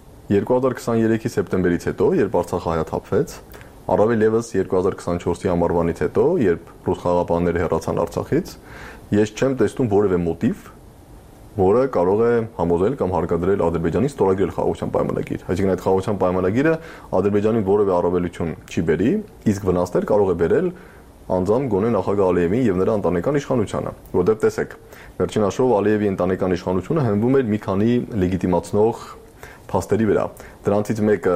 2023-ի սեպտեմբերից հետո, երբ Արցախը հայաթափվեց, առավել եւս 2024-ի ամառվանից հետո, երբ ռուս խաղաղապահները հեռացան Արցախից, ես չեմ տեսնում որևէ մոտիվ, որը կարող է համոզել կամ հարկադրել Ադրբեջանին ստորագրել խաղաղության պայմանագիր։ Այսինքն այդ խաղաղության պայմանագիրը Ադրբեջանին որևէ առավելություն չի բերի, իսկ վնասներ կարող է բերել անձամբ գոնե նախագահ Ալիևին եւ նրա ընտանեկան իշխանությանը, որտեղ տեսեք, վերջին հաշվով Ալիևի ընտանեկան իշխանությունը հենվում էր մի քանի լեգիտիմացնող փաստերի վրա։ Դրանցից մեկը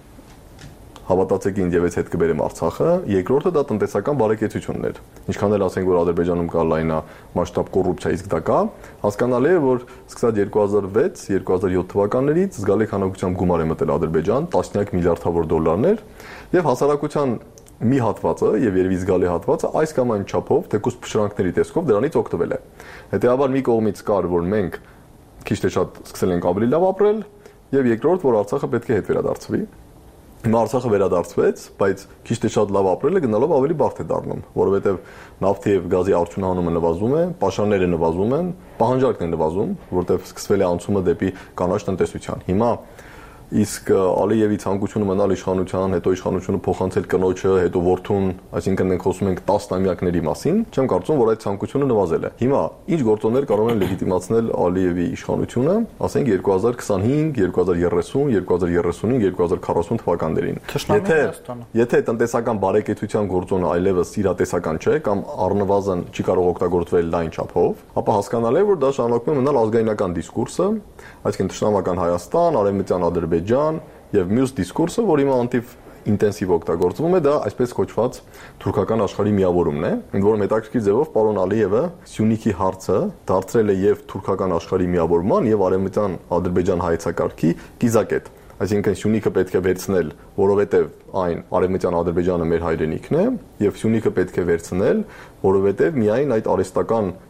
հավատացեք ինձ եւ ես հետ կբերեմ Արցախը, երկրորդը դա տնտեսական բարեկեցությունն էր։ Ինչքան էլ ասենք, որ Ադրբեջանում կա լայնամասշտաբ կոռուպցիա, իսկ դա կա, հասկանալի է, որ սկսած 2006-2007 թվականներից զգալի քանակությամբ գումար է մտել Ադրբեջան, տասնյակ միլիարդավոր դոլարներ, եւ հասարակության մի հատվածը եւ երևի զգալի հատվածը այս կամ այն չափով թեկուզ փշրանքների տեսքով դրանից օգտվել է։ Հետեւաբար մի կողմից կար, որ մենք քիչ թե շատ սկսել ենք ավելի լավ ապրել, եւ երկրորդ, որ Արցախը պետք է հետ վերադարձվի։ Հիմա Արցախը վերադարձվեց, բայց քիչ թե շատ լավ ապրելը գնալով ավելի բարդ է դառնում, որովհետեւ նավթի եւ գազի արդյունահանումը նվազում է, պաշարները նվազում են, պահանջարկն է նվազում, որտեղ սկսվել է անցումը դեպի կանաչ տնտեսության։ Հիմա իսկ Ալիևի ցանկությունը մնալ իշխանության, հետո իշխանությունը փոխանցել կնոջը, հետո որդուն, այսինքն մենք խոսում ենք 10 տարեկների մասին, չեմ կարծում, որ այդ ցանկությունը նվազել է։ Հիմա ինչ գործոններ կարող են լեգիտիմացնել Ալիևի իշխանությունը, ասենք 2025, 2030, 2035, 2040 թվականներին։ Եթե տնտեսական բարեկեցության գործոնը այլևս իրատեսական չէ կամ առնվազն չի կարող օգտագործվել լայն չափով, ապա հասկանալի է, որ դա շարունակում է մնալ ազգայնական դիսկուրսը, այսինքն թշնամական Հայաստան, արևմտյան Ադրբեջան եւ մյուս դիսկուրսը, որ հիմա անտիվ ինտենսիվ օգտագործվում է, դա այսպես կոչված թուրքական աշխարհի միավորումն է, ընդ որում հետաքրքիր ձևով պարոն Ալիևը Սյունիքի հարցը դարձրել է եւ թուրքական աշխարհի միավորման եւ արևմտյան Ադրբեջան հայեցակարգի կիզակետ։ Այսինքն Սյունիքը պետք է վերցնել, որովհետեւ այն արևմտյան Ադրբեջանը մեր հայրենիքն է, եւ Սյունիքը պետք է վերցնել, որովհետեւ միայն այդ արհեստական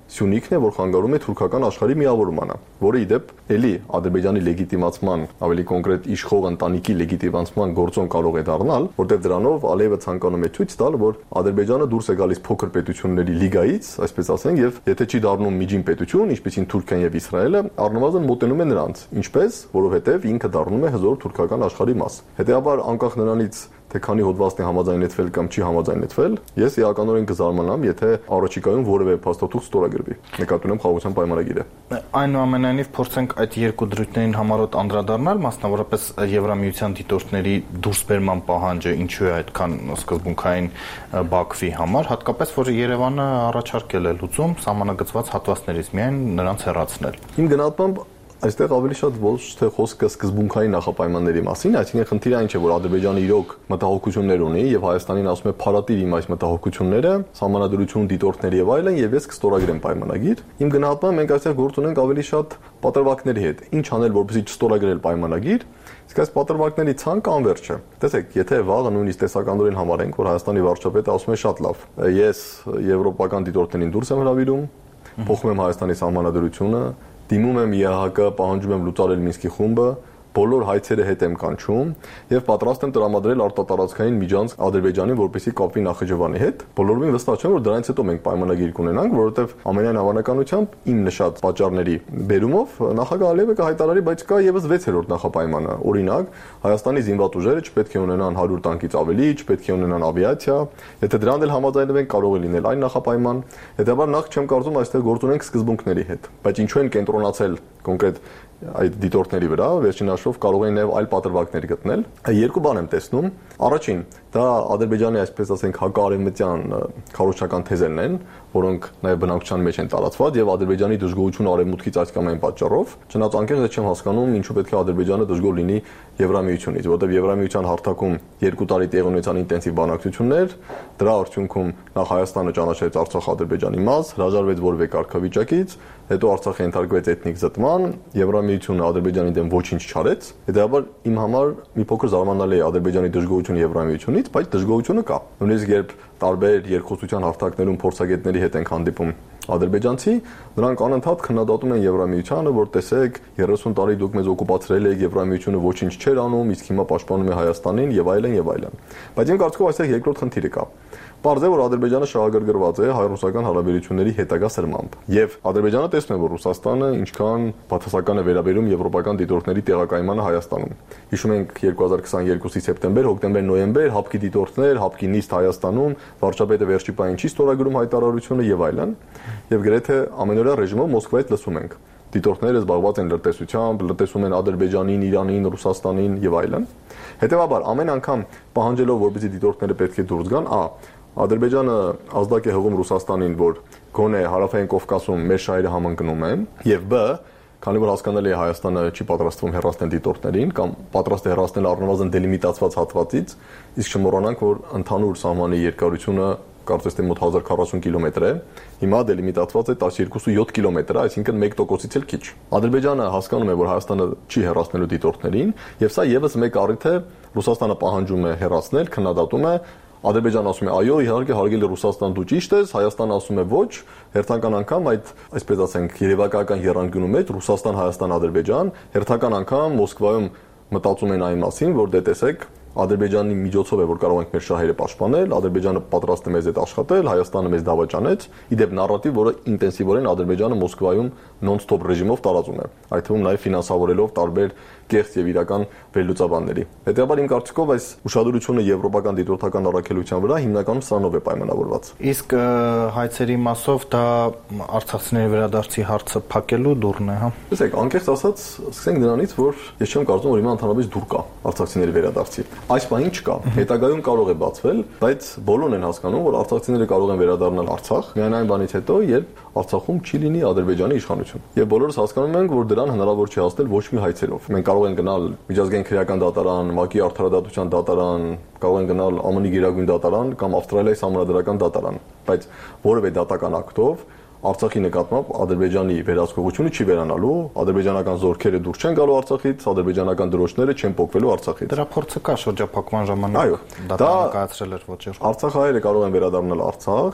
Սյունիքն է, որ խանգարում է թուրքական աշխարհի միավորմանը, որը ի դեպ էլի Ադրբեջանի լեգիտիմացման, ավելի կոնկրետ իշխող ընտանիքի լեգիտիմացման գործոն կարող է դառնալ, որտեղ դրանով Ալիևը ցանկանում է ցույց տալ, որ Ադրբեջանը դուրս է գալիս փոքր պետությունների լիգայից, այսպես ասենք, եւ եթե չի դառնում միջին պետություն, ինչպիսին Թուրքիան եւ Իսրայելը, առնվազն մոտենում է նրանց, ինչպես, որովհետեւ ինքը դառնում է հզոր թուրքական աշխարհի մաս։ Հետեւաբար անկախ նրանից թե քանի հոդվածն է համաձայնեցվել կամ չի համաձայնեցվել, ես իրականորեն կզարմանամ, եթե առաջիկայում որևէ փաստաթուղթ ստորագրվի։ Նկատի ունեմ խաղաղության պայմանագիրը։ Այնուամենայնիվ փորձենք այդ երկու դրույթներին համառոտ անդրադառնալ, մասնավորապես Եվրամիության դիտորդների դուրսբերման պահանջը ինչու է այդքան սկզբունքային Բաքվի համար, հատկապես որ Երևանը առաջարկել է լուծում սահմանագծված հատվածներից միայն նրանց հեռացնել։ Իմ գնահատմամբ այստեղ ավելի շատ ոչ թե խոսքը սկզբունքային նախապայմանների մասին, այսինքն խնդիրը այն չէ, որ Ադրբեջանը իրոք մտահոգություններ ունի եւ Հայաստանին ասում է փարատիր իմ այս մտահոգությունները, սահմանադրություն, դիտորդներ եւ այլն, եւ ես կստորագրեմ պայմանագիր։ Իմ գնահատմամբ մենք այստեղ գործ ունենք ավելի շատ պատրվակների հետ։ Ինչ անել, որպեսզի չստորագրել պայմանագիր, իսկ այս պատրվակների ցանկը անվերջ է։ Տեսեք, եթե վաղը նույնիսկ տեսականորեն համարենք, որ Հայաստանի վարչապետը ասում է շատ լավ, ես եվրոպական դիտորդներին դուրս եմ հրավիրում, փոխում եմ Հայաստանի սահմանադրությունը, դիմում եմ ԵԱՀԿ, պահանջում եմ լուծարել Մինսկի խումբը, բոլոր հայցերը հետ եմ կանչում եւ պատրաստ եմ տրամադրել արտատարածքային միջանցք Ադրբեջանին, որպեսզի կապվի Նախիջևանի հետ։ Բոլորովին վստահ չեմ, որ դրանից հետո մենք պայմանագիր կունենանք, որովհետեւ ամենայն հավանականությամբ իմ նշած պատճառների բերումով նախագահ Ալիևը կհայտարարի, բայց կա եւս 6-րդ նախապայմանը։ Օրինակ, Հայաստանի զինված ուժերը չպետք է ունենան 100 տանկից ավելի, չպետք է ունենան ավիացիա։ Եթե դրան էլ համաձայնվենք, կարող է լինել այն նախապայման։ Հետևաբար նախ չեմ կարծում այստեղ գործ ունենք սկզբունքների հետ, բայց ինչու են կենտրոնացել կոնկրետ այդ դիտորդների վրա, վերջին հաշվով կարող են նաև այլ պատրվակներ գտնել։ Երկու բան եմ տեսնում։ Առաջին, դա Ադրբեջանի, այսպես ասենք, հակարևմտյան քարոզչական թեզերն են, որոնք նաև բնակչության մեջ են տարածված եւ Ադրբեջանի դժգոհությունը արևմուտքից այս կամ այն պատճառով։ Չնայած անկեղծ չեմ հասկանում, ինչու պետք է Ադրբեջանը դժգոհ լինի Եվրամիությունից, որովհետեւ Եվրամիության հարթակում 2 տարի տեղ ունեցան ինտենսիվ բանակցություններ, դրա արդյունքում նախ Հայաստանը ճանաչեց Արցախ-Ադրբեջանի մաս, հրաժարվեց որևէ կարգավիճակից, հետո Արցախը ենթարկվեց էթնիկ զտման, Եվրամիությունը Ադրբեջանի դեմ ոչինչ չարեց։ Հետեւաբար իմ համար մի փոքր զարմանալի է Ադրբեջանի դժգոհությունը Եվրամիությունից, բայց դժգոհությունը կա։ Նույնիսկ երբ տարբեր երկխոսության հարթակներում փորձագետների հետ ենք հանդիպում ադրբեջանցի, նրանք անընդհատ քննադատում են Եվրամիությանը, որ տեսեք 30 տարի դուք մեզ օկուպացրել եք, Եվրամիությունը ոչինչ չէր անում, իսկ հիմա պաշտպանում է Հայաստանին եւ այլն եւ այլն։ Բայց իմ կարծիքով այստեղ երկրորդ խնդիրը կա։ Պարզ է, որ Ադրբեջանը շահագրգռված է հայ-ռուսական հարաբերությունների հետագա սրմամբ։ Եվ Ադրբեջանը տեսնում է, որ Ռուսաստանը ինչքան բացասական է վերաբերում եվրոպական դիտորդների տեղակայմանը Հայաստանում։ Հիշում ենք 2022-ի սեպտեմբեր, հոկտեմբեր, նոյեմբեր հապկի դիտորդներ, հապկի նիստ Հայաստանում, վարչապետը վերջի պահին չի ստորագրում հայտարարությունը եւ այլն։ Եվ գրեթե ամենօրյա ռեժիմով Մոսկվայից լսում ենք։ Դիտորդները զբաղված են լրտեսությամբ, լրտեսում են Ադրբեջանին, Իրանին, Ռուսաստանին եւ այլն։ Հետեւաբար ամեն անգամ պահանջելով, որպեսզի դիտորդները պետք է դուրս գան, Ադրբեջանը ազդակ է հղում Ռուսաստանին, որ գոնե հարավային Կովկասում մեր շահերը համընկնում են, եւ բ. Քանի որ հասկանալի է Հայաստանը չի պատրաստվում հեռացնել դիտորդներին կամ պատրաստ է հեռացնել առնվազն դելիմիտացված հատվածից, իսկ չմոռանանք, որ ընդհանուր սահմանի երկարությունը կարծես թե մոտ 1040 կիլոմետր է, հիմա դելիմիտացված է 12.7 կիլոմետր, այսինքն 1%-ից էլ քիչ։ Ադրբեջանը հասկանում է, որ Հայաստանը չի հեռացնելու դիտորդներին, եւ սա եւս մեկ առիթ է, Ռուսաստանը պահանջում է հեռացնել, քննադատում է, Ադրբեջանը ասում է այո, իհարկե հարգելի Ռուսաստան դու ճիշտ ես, Հայաստանը ասում է ոչ, հերթական անգամ այդ, այսպես ասենք, երևակայական եռանկյունու մեջ Ռուսաստան, Հայաստան, Ադրբեջան, հերթական անգամ Մոսկվայում մտածում են այն մասին, որ դե տեսեք Ադրբեջանի միջոցով է որ կարող ենք մեր շահերը պաշտպանել, Ադրբեջանը պատրաստ է մեզ հետ աշխատել, Հայաստանը մեզ դավաճանեց, իդեպ նարատիվ, որը ինտենսիվորեն Ադրբեջանը Մոսկվայում նոն-ստոպ ռեժիմով տարածում է, այդ թվում նաև ֆինանսավորելով տարբեր կեղծ եւ իրական վերլուծաբանների։ Հետեւաբար իմ կարծիքով այս ուշադրությունը եվրոպական դիտորդական առաքելության վրա հիմնականում սրանով է պայմանավորված։ Իսկ հայցերի մասով դա արցախցիների վերադարձի հարցը փակելու դուռն է, հա։ Տեսեք, անկեղծ ասած, սկսենք դրանից, որ ես չեմ կարծում, որ հիմա ընդհանրապես դուռ կա արցախցիների վերադարձի։ Այս բանին չկա։ Հետագայում կարող է բացվել, բայց բոլորն են հասկանում, որ արցախցիները կարող են վերադառնալ Արցախ, միայն այն բանից հետո, երբ Արցախում չի լինի Ադրբեջանի իշխանություն։ Եվ բոլորս հասկանում ենք, որ դրան հնարավոր չի հասնել ոչ մի հայցերով։ Մենք կարող ենք գնալ միջազգային քրեական դատարան, ՄԱԿ-ի արդարադատության դատարան, կարող են գնալ ԱՄՆ-ի գերագույն դատարան կամ Ավստրալիայի սահմանադրական դատարան, բայց որևէ դատական ակտով Արցախի նկատմամբ Ադրբեջանի վերահսկողությունը չի վերանալու, ադրբեջանական զորքերը դուրս չեն գալու Արցախից, ադրբեջանական դրոշները չեն փոխվելու Արցախից։ Դրա փորձը կա շրջափակման ժամանակ։ Այո, դա կայացրել էր ոչինչ։ Արցախահայերը կարող են վերադառնալ Արցախ,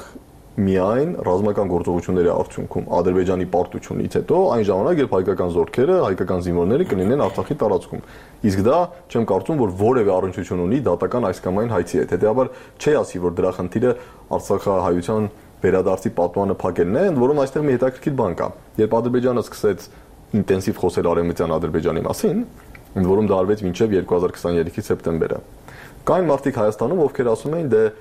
միայն ռազմական գործողությունների արդյունքում Ադրբեջանի պարտությունից հետո այն ժամանակ, երբ հայկական զորքերը, հայկական զինվորները կլինեն Արցախի տարածքում։ Իսկ դա չեմ կարծում, որ որևէ առնչություն ունի դատական այս կամ այն հայցի հետ։ Հետեւաբար չի ասի, որ դրա խնդիրը Արցախահայության վերադարձի պատմանը փակելն է, ընդ որում այստեղ մի հետաքրքիր բան կա։ Երբ Ադրբեջանը սկսեց ինտենսիվ խոսել Արևմտյան Ադրբեջանի մասին, ընդ որում դա արվեց մինչև 2023-ի սեպտեմբերը, կային մարդիկ Հայաստանում, ովքեր ասում էին, դե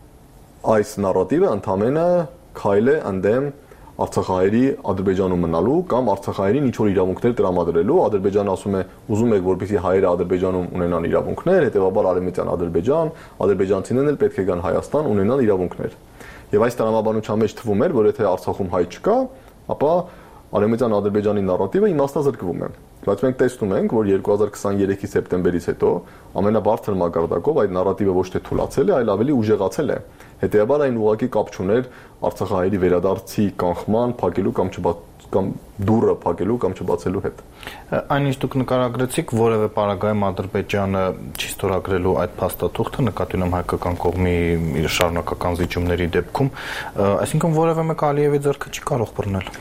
այս նարատիվը ընդամենը քայլ է ընդդեմ Արցախահայերի Ադրբեջանում մնալու կամ Արցախահայերին ինչ-որ իրավունքներ տրամադրելու։ Ադրբեջանը ասում է, ուզում եք, որպեսզի հայերը Ադրբեջանում ունենան իրավունքներ, հետեւաբար Արևմտյան Ադրբեջան, ադրբեջանցիներն էլ պետք է գան Հայաստան, ունենան իրավունքներ։ Եվ այս տրամաբանության մեջ թվում էր, որ եթե Արցախում հայ չկա, ապա Արևմտյան Ադրբեջանի նարատիվը իմաստազրկվում է։ Բայց մենք տեսնում ենք, որ 2023-ի սեպտեմբերից հետո ամենաբարձր մակարդակով այդ նարատիվը ոչ թե թուլացել է, այլ ավելի ուժեղացել է։ Հետեւաբար այն ուղղակի կապ չուներ Արցախահայերի վերադարձի կանխման, փակելու կամ դուռը փակելու կամ չբացելու հետ։ Այնինչ դուք նկարագրեցիք, որևէ պարագայում Ադրբեջանը չի ստորագրելու այդ փաստաթուղթը, նկատի ունեմ հայկական կողմի իր շարունակական զիջումների դեպքում, այսինքն որևէ մեկ Ալիևի ձեռքը չի կարող բռնել։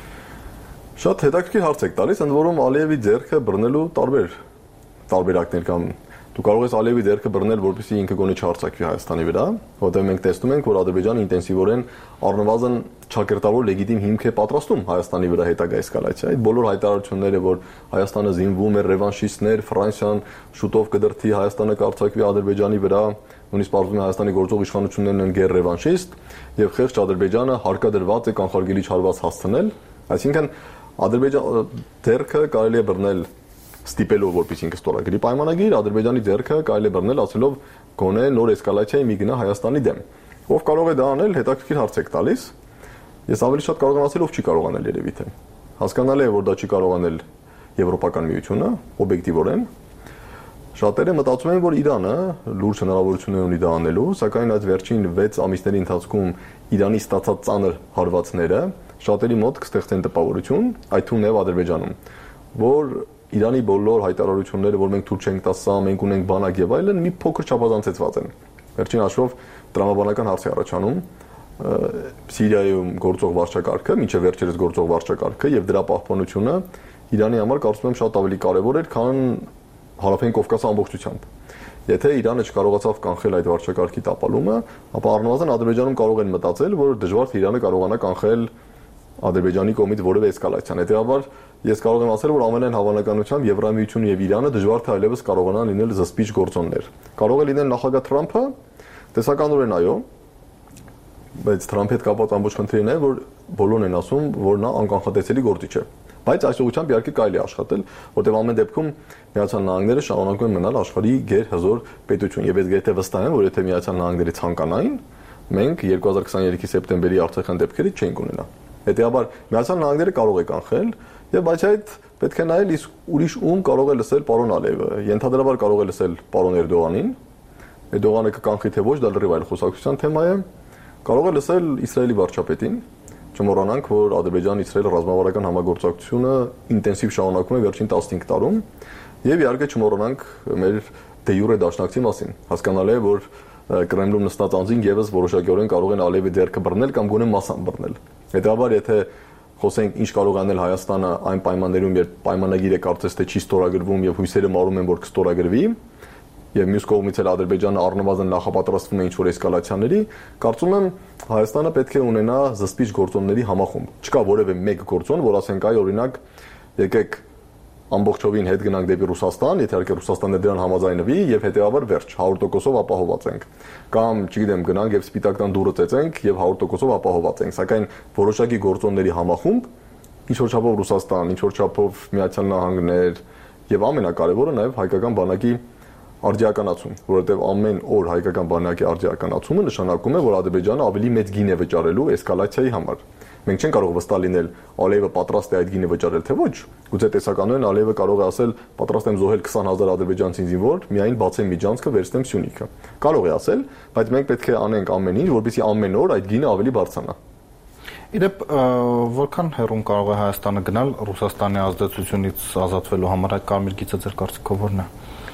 Շատ հետաքրքիր հարց եք տալիս, ընդ որում Ալիևի ձեռքը բռնելու տարբերակներ կամ դու կարող ես Ալիևի ձեռքը բռնել, որպեսզի ինքը գոնե չհարձակվի Հայաստանի վրա, որտեղ մենք տեսնում ենք, որ Ադրբեջանը ինտենսիվորեն առնվազն ճակերտավոր լեգիտիմ հիմք է պատրաստում Հայաստանի վրա հետագա էսկալացիա։ Այդ բոլոր հայտարարությունները, որ Հայաստանը զինվում է, ռևանշիստներ, Ֆրանսիան շուտով կդրթի Հայաստանը կարձակվի Ադրբեջանի վրա, նույնիսկ պարզվում է Հայաստանի գործող իշխանություններն են գեր ռևանշիստ, եւ խեղճ Ադրբեջանը հարկադրված է կանխարգելիչ հարված հասցնել, այսինքն Ադրբեջանի ձեռքը կարելի է բռնել ստիպելով, որպես ինքը ստորագրի պայմանագիր, Ադրբեջանի ձեռքը կարելի է բռնել ասելով գոնե նոր էսկալացիայի մի գնա Հայաստանի դեմ։ Ով կարող է դա անել, հետաքրքիր հարց եք տալիս։ Ես ավելի շատ կարող եմ ասել, ով չի կարող անել երևի թե։ Հասկանալի է, որ դա չի կարող անել Եվրոպական միությունը, օբյեկտիվորեն։ Շատերը մտածում են, որ Իրանը լուրջ հնարավորություններ ունի դա անելու, սակայն այդ վերջին 6 ամիսների ընթացքում Իրանի ստացած ծանր հարվածները շատերի մոտ կստեղծեն տպավորություն, այդ թվում նաև Ադրբեջանում, որ Իրանի բոլոր հայտարարությունները, որ մենք թույլ չենք տա սա, մենք ունենք բանակ եւ այլն, մի փոքր չափազանցեցված են։ Վերջին հաշվով տրամաբանական հարց է առաջանում Սիրիայում գործող վարչակարգը, մինչև վերջերս գործող վարչակարգը եւ դրա պահպանությունը Իրանի համար կարծում եմ շատ ավելի կարեւոր էր, քան Հարավային Կովկասի ամբողջությամբ։ Եթե Իրանը չկարողացավ կանխել այդ վարչակարգի տապալումը, ապա առնվազն Ադրբեջանում կարող են մտածել, որ դժվար թե Իրանը կարողանա կանխել Ադրբեջանի կողմից որևէ էսկալացիան։ Հետեւաբար ես կարող եմ ասել, որ ամենայն հավանականությամբ Եվրամիությունը եւ Իրանը դժվար թե այլևս կարողանան լինել զսպիչ գործոններ։ Կարող է լինել նախագահ Թրամփը, տեսականորեն այո, բայց Թրամփի հետ կապված ամբողջ խնդիրն է, որ բոլորն են ասում, որ նա անկանխատեսելի գործիչ է։ Բայց այս ուղղությամբ իհարկե կարելի է աշխատել, որտեղ ամեն դեպքում Միացյալ Նահանգները շարունակում են մնալ աշխարհի գերհզոր պետություն եւ ես գետե վստահ եմ, որ եթե Միացյալ Նահանգները ցանկանային, մենք 2023-ի սեպտեմբերի Արցախյան դեպքերից չենք ունենա։ Հետեւաբար Միացյալ Նահանգները կարող է կանխել եւ բայց այդ պետք է նայել իսկ ուրիշ ում կարող է լսել պարոն Ալիևը։ Ենթադրաբար կարող է լսել պարոն Էրդողանին։ Էրդողանը կկանխի թե ոչ, դա լրիվ այլ խոսակցության թեմա է։ Կարող է լսել Իսրայելի վարչապետին։ Չմոռանանք, որ Ադրբեջան-Իսրայել ռազմավարական համագործակցությունը ինտենսիվ շարունակվում է վերջին 15 տարում եւ իհարկե չմոռանանք մեր դե յուրե դաշնակցի մասին։ Հասկանալի է, որ Կրեմլում նստած անձին եւս որոշակիորեն կարող են Ալիևի ձեռքը բռնել կամ գոնե մասամբ բռնել։ Հետեւաբար եթե խոսենք ինչ կարող անել Հայաստանը այն պայմաններում, երբ պայմանագիրը կարծես թե չի ստորագրվում եւ հույսերը մարում են, որ կստորագրվի, եւ մյուս կողմից էլ Ադրբեջանը առնվազն նախապատրաստվում է ինչ-որ էսկալացիաների, կարծում եմ Հայաստանը պետք է ունենա զսպիչ գործոնների համախումբ։ Չկա որևէ մեկ գործոն, որ ասենք այ օրինակ եկեք ամբողջովին հետ գնանք դեպի Ռուսաստան, եթե իհարկե Ռուսաստանը դրան համաձայնվի եւ հետեւաբար վերջ 100%-ով ապահոված ենք։ Կամ, չգիտեմ, գնանք եւ սպիտակտան դուրը ծեծենք եւ 100%-ով ապահոված ենք, սակայն որոշակի գործոնների համախումբ ինչ որ չափով Ռուսաստան, ինչ որ չափով Միացյալ Նահանգներ եւ ամենակարևորը նաեւ հայկական բանակի արդիականացում, որովհետեւ ամեն օր հայկական բանակի արդիականացումը նշանակում է, որ Ադրբեջանը ավելի մեծ գին է վճարելու էսկալացիայի համար։ Մենք չենք կարող վստահ լինել Ալիևը պատրաստ է այդ գինը վճարել թե ոչ։ Գուցե տեսականորեն Ալիևը կարող է ասել պատրաստ եմ զոհել 20000 ադրբեջանցի զինվոր, միայն բացեմ միջանցքը, վերցնեմ Սյունիքը։ Կարող է ասել, բայց մենք պետք է անենք ամեն ինչ, որպեսզի ամեն օր այդ գինը ավելի բարձրանա։ Իդեպ որքան հեռուն կարող է Հայաստանը գնալ Ռուսաստանի ազդեցությունից ազատվելու համար այդ կարմիր գիծը ձեր կարծիքով ո՞րն է։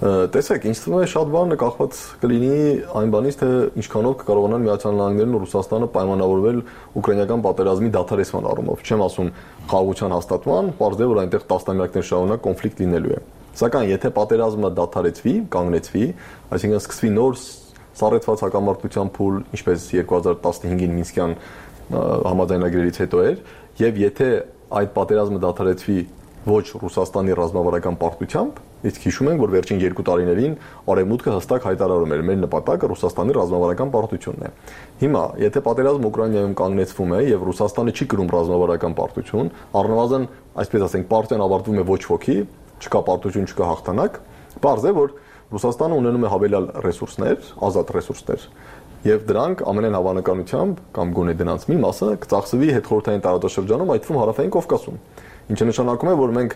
Տեսեք, ինձ թվում է շատ բան կախված կլինի այն բանից, թե ինչքանով կկարողանան Միացյալ Նահանգներն ու Ռուսաստանը պայմանավորվել ուկրաինական պատերազմի դադարեցման առումով։ Չեմ ասում խաղաղության հաստատման, պարզ է, որ այնտեղ տասնամյակներ շարունակ կոնֆլիկտ լինելու է։ Սակայն եթե պատերազմը դադարեցվի, կանգնեցվի, այսինքն սկսվի նոր սառեցված հակամարտության փուլ, ինչպես 2015-ին Մինսկյան համաձայնագրերից հետո էր, եւ եթե այդ պատերազմը դադարեցվի ոչ Ռուսաստանի ռազմավարական պարտությամբ, իսկ հիշում ենք, որ վերջին 2 տարիներին Արևմուտքը հստակ հայտարարում էր, մեր նպատակը Ռուսաստանի ռազմավարական պարտությունն է։ Հիմա, եթե պատերազմը Ուկրաինայում կանգնեցվում է եւ Ռուսաստանը չի կրում ռազմավարական պարտություն, առնվազն, այսպես ասենք, պարտիան ավարտվում է ոչ ոքի, չկա պարտություն, չկա հաղթանակ, բարձ է, որ Ռուսաստանը ունենում է հավելյալ ռեսուրսներ, ազատ ռեսուրսներ, եւ դրանք ամենայն հավանականությամբ կամ գոնե դրանց մի մասը կծախսվի հետխորհրդային տարածաշրջանում, այդ թվում Հարավային Կովկասում, ինչը նշանակում է, որ մենք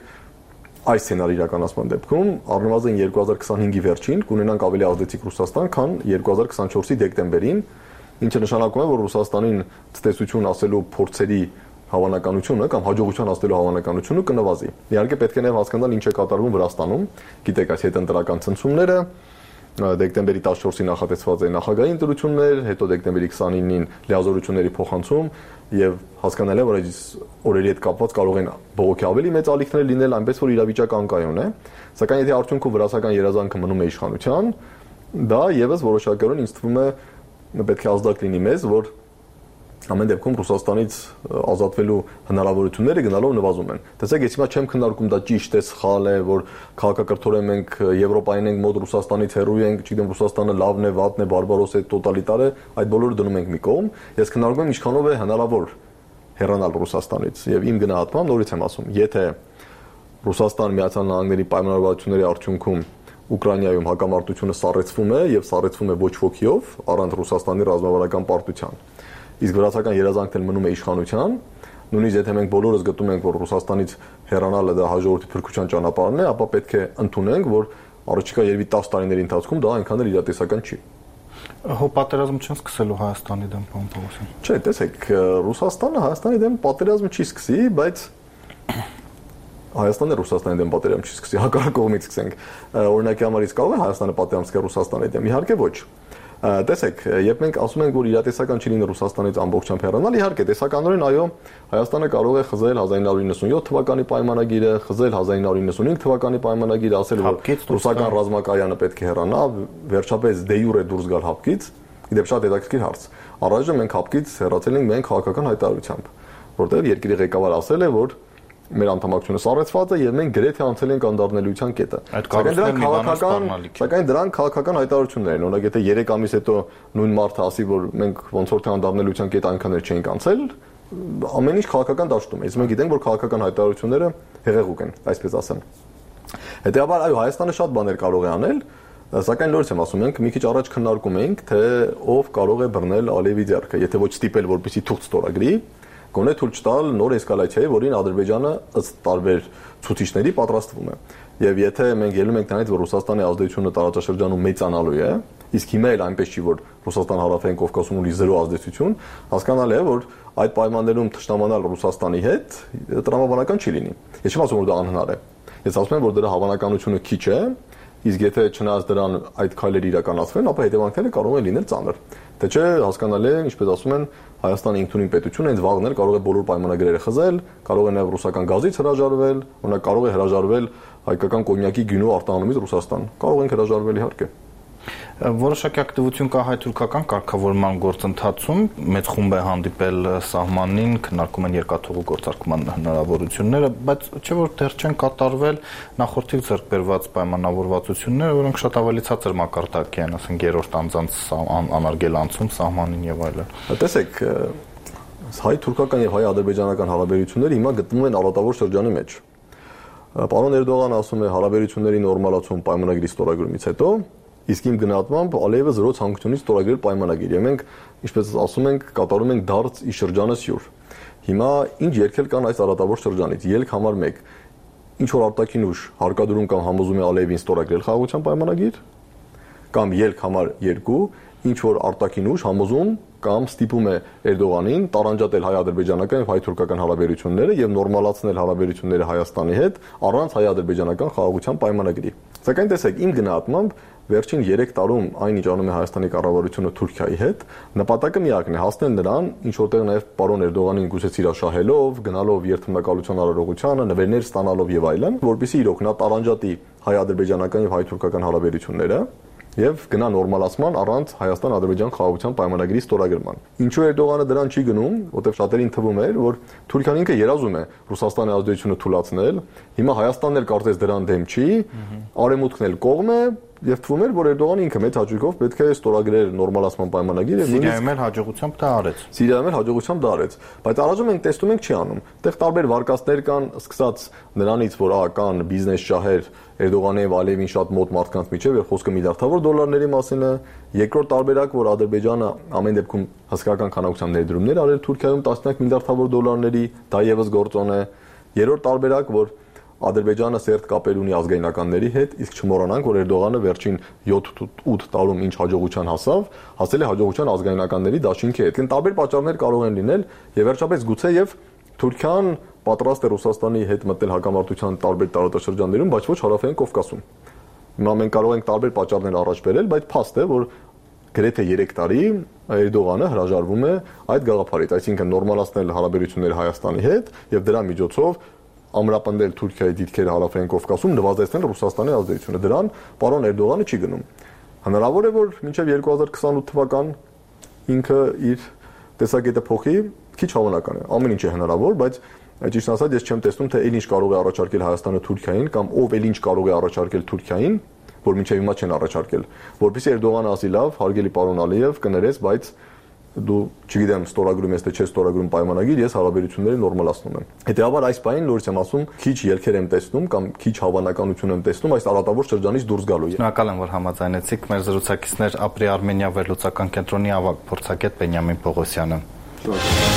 այս սցենարի իրականացման դեպքում առնվազն 2025-ի վերջին կունենանք ավելի ազդեցիկ Ռուսաստան, քան 2024-ի դեկտեմբերին, ինչը նշանակում է, որ Ռուսաստանին ցտեսություն ասելու փորձերի հավանականությունը կամ հաջողության հասնելու հավանականությունը կնվազի։ Իհարկե պետք է նաև հասկանալ ինչ է կատարվում Վրաստանում, գիտեք, այս հետընտրական ցնցումները, դեկտեմբերի 14-ին նախատեսված է նախագահի ընտրություններ, հետո դեկտեմբերի 29-ին լիազորությունների փոխանցում եւ հասկանալի է, որ այս օրերի հետ կապված կարող են բողոքի ավելի մեծ ալիքներ լինել, այնպես որ իրավիճակը անկայուն է, սակայն եթե արդյունքում վրացական երազանքը մնում է իշխանության, դա եւս որոշակիորեն ինձ թվում է պետք է ազդակ լինի մեզ, որ ամեն դեպքում Ռուսաստանից ազատվելու հնարավորությունները գնալով նվազում են։ Տեսեք, ես հիմա չեմ քննարկում դա ճիշտ է, սխալ է, որ քաղաքակրթորեն մենք Եվրոպային ենք, մոտ Ռուսաստանից հեռու ենք, չգիտեմ, Ռուսաստանը լավն է, վատն է, բարբարոս է, տոտալիտար է, այդ բոլորը դնում ենք մի կողմ։ Ես քննարկում եմ ինչքանով է հնարավոր հեռանալ Ռուսաստանից եւ իմ գնահատմամբ նորից եմ ասում, եթե Ռուսաստան Միացյալ Նահանգների պայմանավորվածությունների արդյունքում Ուկրաինայում հակամարտությունը սառեցվում է եւ սառեցվում է ոչ ոքիով, առանց Ռուսաստանի ռազմավարական պարտության։ Իսկ վրացական երազանքն էլ մնում է իշխանության, նույնիսկ եթե մենք բոլորս գտնում ենք, որ Ռուսաստանից հեռանալը դա հաջողորդի փրկության ճանապարհն է, ապա պետք է ընդունենք, որ առաջիկա երևի 10 տարիների ընթացքում դա այնքան էլ իրատեսական չի։ Հո պատերազմ չեն սկսելու Հայաստանի դեմ, պարոն Պողոսյան։ Չէ, տեսեք, Ռուսաստանը Հայաստանի դեմ պատերազմ չի սկսի, բայց Հայաստանը Ռուսաստանի դեմ պատերազմ չի սկսի, հակառակ կողմից սկսենք։ Օրինակի համար իսկ կարող է Հայաստանը պատերազմ սկսել Ռուսաստանի դեմ, իհարկե ոչ։ Տեսեք, երբ մենք ասում ենք, որ իրատեսական չի լինի Ռուսաստանից ամբողջությամբ հեռանալ, իհարկե տեսականորեն այո, Հայաստանը կարող է խզել 1997 թվականի պայմանագիրը, խզել 1995 թվականի պայմանագիրը, ասել որ ռուսական ռազմակայանը պետք է հեռանա, վերջապես դե յուրե դուրս գալ հապկից, իդեպ շատ հետաքրքիր հարց։ Առայժմ մենք հապկից հեռացել ենք միայն քաղաքական հայտարարությամբ, որտեղ երկրի ղեկավարը ասել է, որ մեր անդամակցությունը սառեցված է եւ մենք գրեթե անցել ենք անդառնելիության կետը։ Սակայն դրանք քաղաքական հայտարարություններ են։ Օրինակ, եթե 3 ամիս հետո նույն մարդը ասի, որ մենք ոնց որ թե անդառնելիության կետը այնքան էլ չենք անցել, ամեն ինչ քաղաքական դաշտում է։ Իսկ մենք գիտենք, որ քաղաքական հայտարարությունները հեղեղուկ են, այսպես ասեմ։ Հետեւաբար, այո, Հայաստանը շատ բաներ կարող է անել, սակայն նորից եմ ասում, մենք մի քիչ առաջ քննարկում էինք, թե ով կարող է բռնել Ալիևի ձեռքը, եթե ոչ ստիպել, որպեսզի թուղթ ստորագրի, գոնե թույլ չտալ նոր էսկալացիայի, որին Ադրբեջանը ըստ տարբեր ցուցիչների պատրաստվում է։ Եվ եթե մենք ելնում ենք նրանից, որ Ռուսաստանի ազդեցությունը տարածաշրջանում մեծանալու է, իսկ հիմա էլ այնպես չի, որ Ռուսաստան Հարավային Կովկասում ունի 0 ազդեցություն, հասկանալի է, որ այդ պայմաններում թշնամանալ Ռուսաստանի հետ տրամաբանական չի լինի։ Ես չեմ ասում, որ դա անհնար է։ Ես ասում եմ, որ դրա հավանականությունը քիչ է, իսկ եթե չնայած դրան այդ քայլերը իրականացվեն, ապա հետևանքները կարող են լինել ծանր։ Թե չէ, հասկանալի է, ինչպես ասում են, Հայաստանի ինքնուրույն պետությունը հենց վաղն էլ կարող է բոլոր պայմանագրերը խզել, կարող է նաև ռուսական գազից հրաժարվել, օրինակ կարող է հրաժարվել հայկական կոնյակի գինու արտահանումից Ռուսաստան։ Կարող են հրաժարվել իհարկե։ Որոշակի ակտիվություն կա հայ-թուրքական կարգավորման գործընթացում, մեծ խումբ է հանդիպել սահմանին, քննարկում են երկաթուղու գործարկման հնարավորությունները, բայց չէ՞ որ դեռ չեն կատարվել նախորդից ձեռք բերված պայմանավորվածությունները, որոնք շատ ավելի ցածր մակարդակի են, ասենք երրորդ անձանց անարգել անցում սահմանին եւ այլն։ Տեսեք, հայ-թուրքական եւ հայ-ադրբեջանական հարաբերությունները հիմա գտնվում են արատավոր շրջանի մեջ։ Պարոն Էրդողանը ասում է հարաբերությունների նորմալացում պայմանագրի ստորագրումից հետո, իսկ իմ գնահատմամբ Ալիևը 0 ցանկությունից ստորագրել պայմանագիր։ Եվ մենք, ինչպես ասում ենք, կատարում ենք դարձ ի շրջանը սյուր։ Հիմա ինչ երկել կան այս արատավոր շրջանից։ Ելք համար 1. Ինչ որ արտաքին ուժ հարկադրում կամ համոզում է Ալիևին ստորագրել խաղաղության պայմանագիր, կամ ելք համար 2. Ինչ որ արտաքին ուժ համոզում կամ ստիպում է Էրդողանին տարանջատել հայ-ադրբեջանական եւ հայ-թուրքական հարաբերությունները եւ նորմալացնել հարաբերությունները Հայաստանի հետ առանց հայ-ադրբեջանական խաղաղության պայմանագրի։ Սակայն տեսեք, իմ գնահատմամբ վերջին 3 տարում այնինչ անում է Հայաստանի կառավարությունը Թուրքիայի հետ, նպատակը միակն է՝ հասնել նրան, ինչ որտեղ նաև պարոն Էրդողանին գուցե ծիրաշահելով, գնալով երթմնակալության արարողությանը, նվերներ ստանալով եւ այլն, որպեսզի իրոք նա տարանջատի հայ-ադրբեջանական եւ հայ-թուրքական հարաբերությունները եւ գնա նորմալացման առանց Հայաստան-Ադրբեջան խաղաղության պայմանագրի ստորագրման։ Ինչու Էրդողանը դրան չի գնում, որտեղ շատերին թվում էր, որ Թուրքիան ինքը երազում է Ռուսաստանի ազդեցությունը թուլացնել, հիմա Հայաստանն էլ կարծես դրան դեմ չի, Արևմուտքն էլ կողմ է, եւ թվում էր, որ Էրդողանը ինքը մեծ հաջողով պետք է ստորագրեր նորմալացման պայմանագիր եւ Սիրիայում էլ հաջողությամբ դա արեց։ Սիրիայում էլ հաջողությամբ դա արեց, բայց առայժմ մենք տեսնում ենք չի անում։ Այդտեղ տարբեր վարկածներ կան, սկսած նրանից, որ կան բիզնես շահեր Էրդողանի եւ Ալիևին շատ մոտ մարդկանց միջեւ, եւ խոսքը միլիարդավոր դոլարների մասին է։ Երկրորդ տարբերակ, որ Ադրբեջանը ամեն դեպքում հսկայական քանակությամբ ներդրումներ արել Թուրքիայում 10 միլիարդավոր դոլարների, դա եւս գործոն է։ Երրորդ տարբերակ, որ Ադրբեջանը սերտ կապեր ունի ազգայնականների հետ, իսկ չմոռանանք, որ Էրդողանը վերջին 7-8 տարում ինչ հաջողության հասել է հաջողության ազգայնականների դաշինքի հետ։ Այն տարբեր պատճառներ կարող են լինել, եւ վերջապես գուցե եւ Թուրքիան պատրաստ է Ռուսաստանի հետ մտնել հակամարտության տարբեր տարածաշրջաններում, բայց ոչ հարավային Կովկասում։ Հիմա մենք կարող ենք տարբեր պատճառներ առաջ բերել, բայց փաստ է, որ գրեթե 3 տարի Էրդողանը հրաժարվում է այդ գաղափարից, այսինքն նորմալացնել հարաբերությունները Հայաստանի հետ եւ դրա միջոցով ամրապնդել Թուրքիայի դիրքերը հարավային Կովկասում, նվազեցնել Ռուսաստանի ազդեցությունը։ Դրան պարոն Էրդողանը չի գնում։ Հնարավոր է, որ մինչև 2028 թվական ինքը իր տեսակետը փոխի, քիչ հավանական է։ Ամեն ինչ է հնարավոր, բայց ճիշտ ասած ես չեմ տեսնում, թե ինչ կարող է առաջարկել Հայաստանը Թուրքիային կամ ով ինչ կարող է առաջարկել Թուրքիային, որ մինչև հիմա չեն առաջարկել, որովհետեւ Էրդողանը ասի լավ, հարգելի պարոն Ալիև, կներես, բայց դու չգիտեմ ստորագրում ես թե չէ ստորագրում պայմանագիր, ես հարաբերությունները նորմալացնում եմ։ Հետեւաբար այս բանին նորից եմ ասում, քիչ ելքեր եմ տեսնում կամ քիչ հավանականություն եմ տեսնում այս արատավոր շրջանից դուրս գալու։ Շնորհակալ եմ, որ համաձայնեցիք։ Մեր զրուցակիցներ Ապրի Արմենիա վերլուծական կենտրոնի ավագ փորձագետ Բենյամին Պողոսյանը։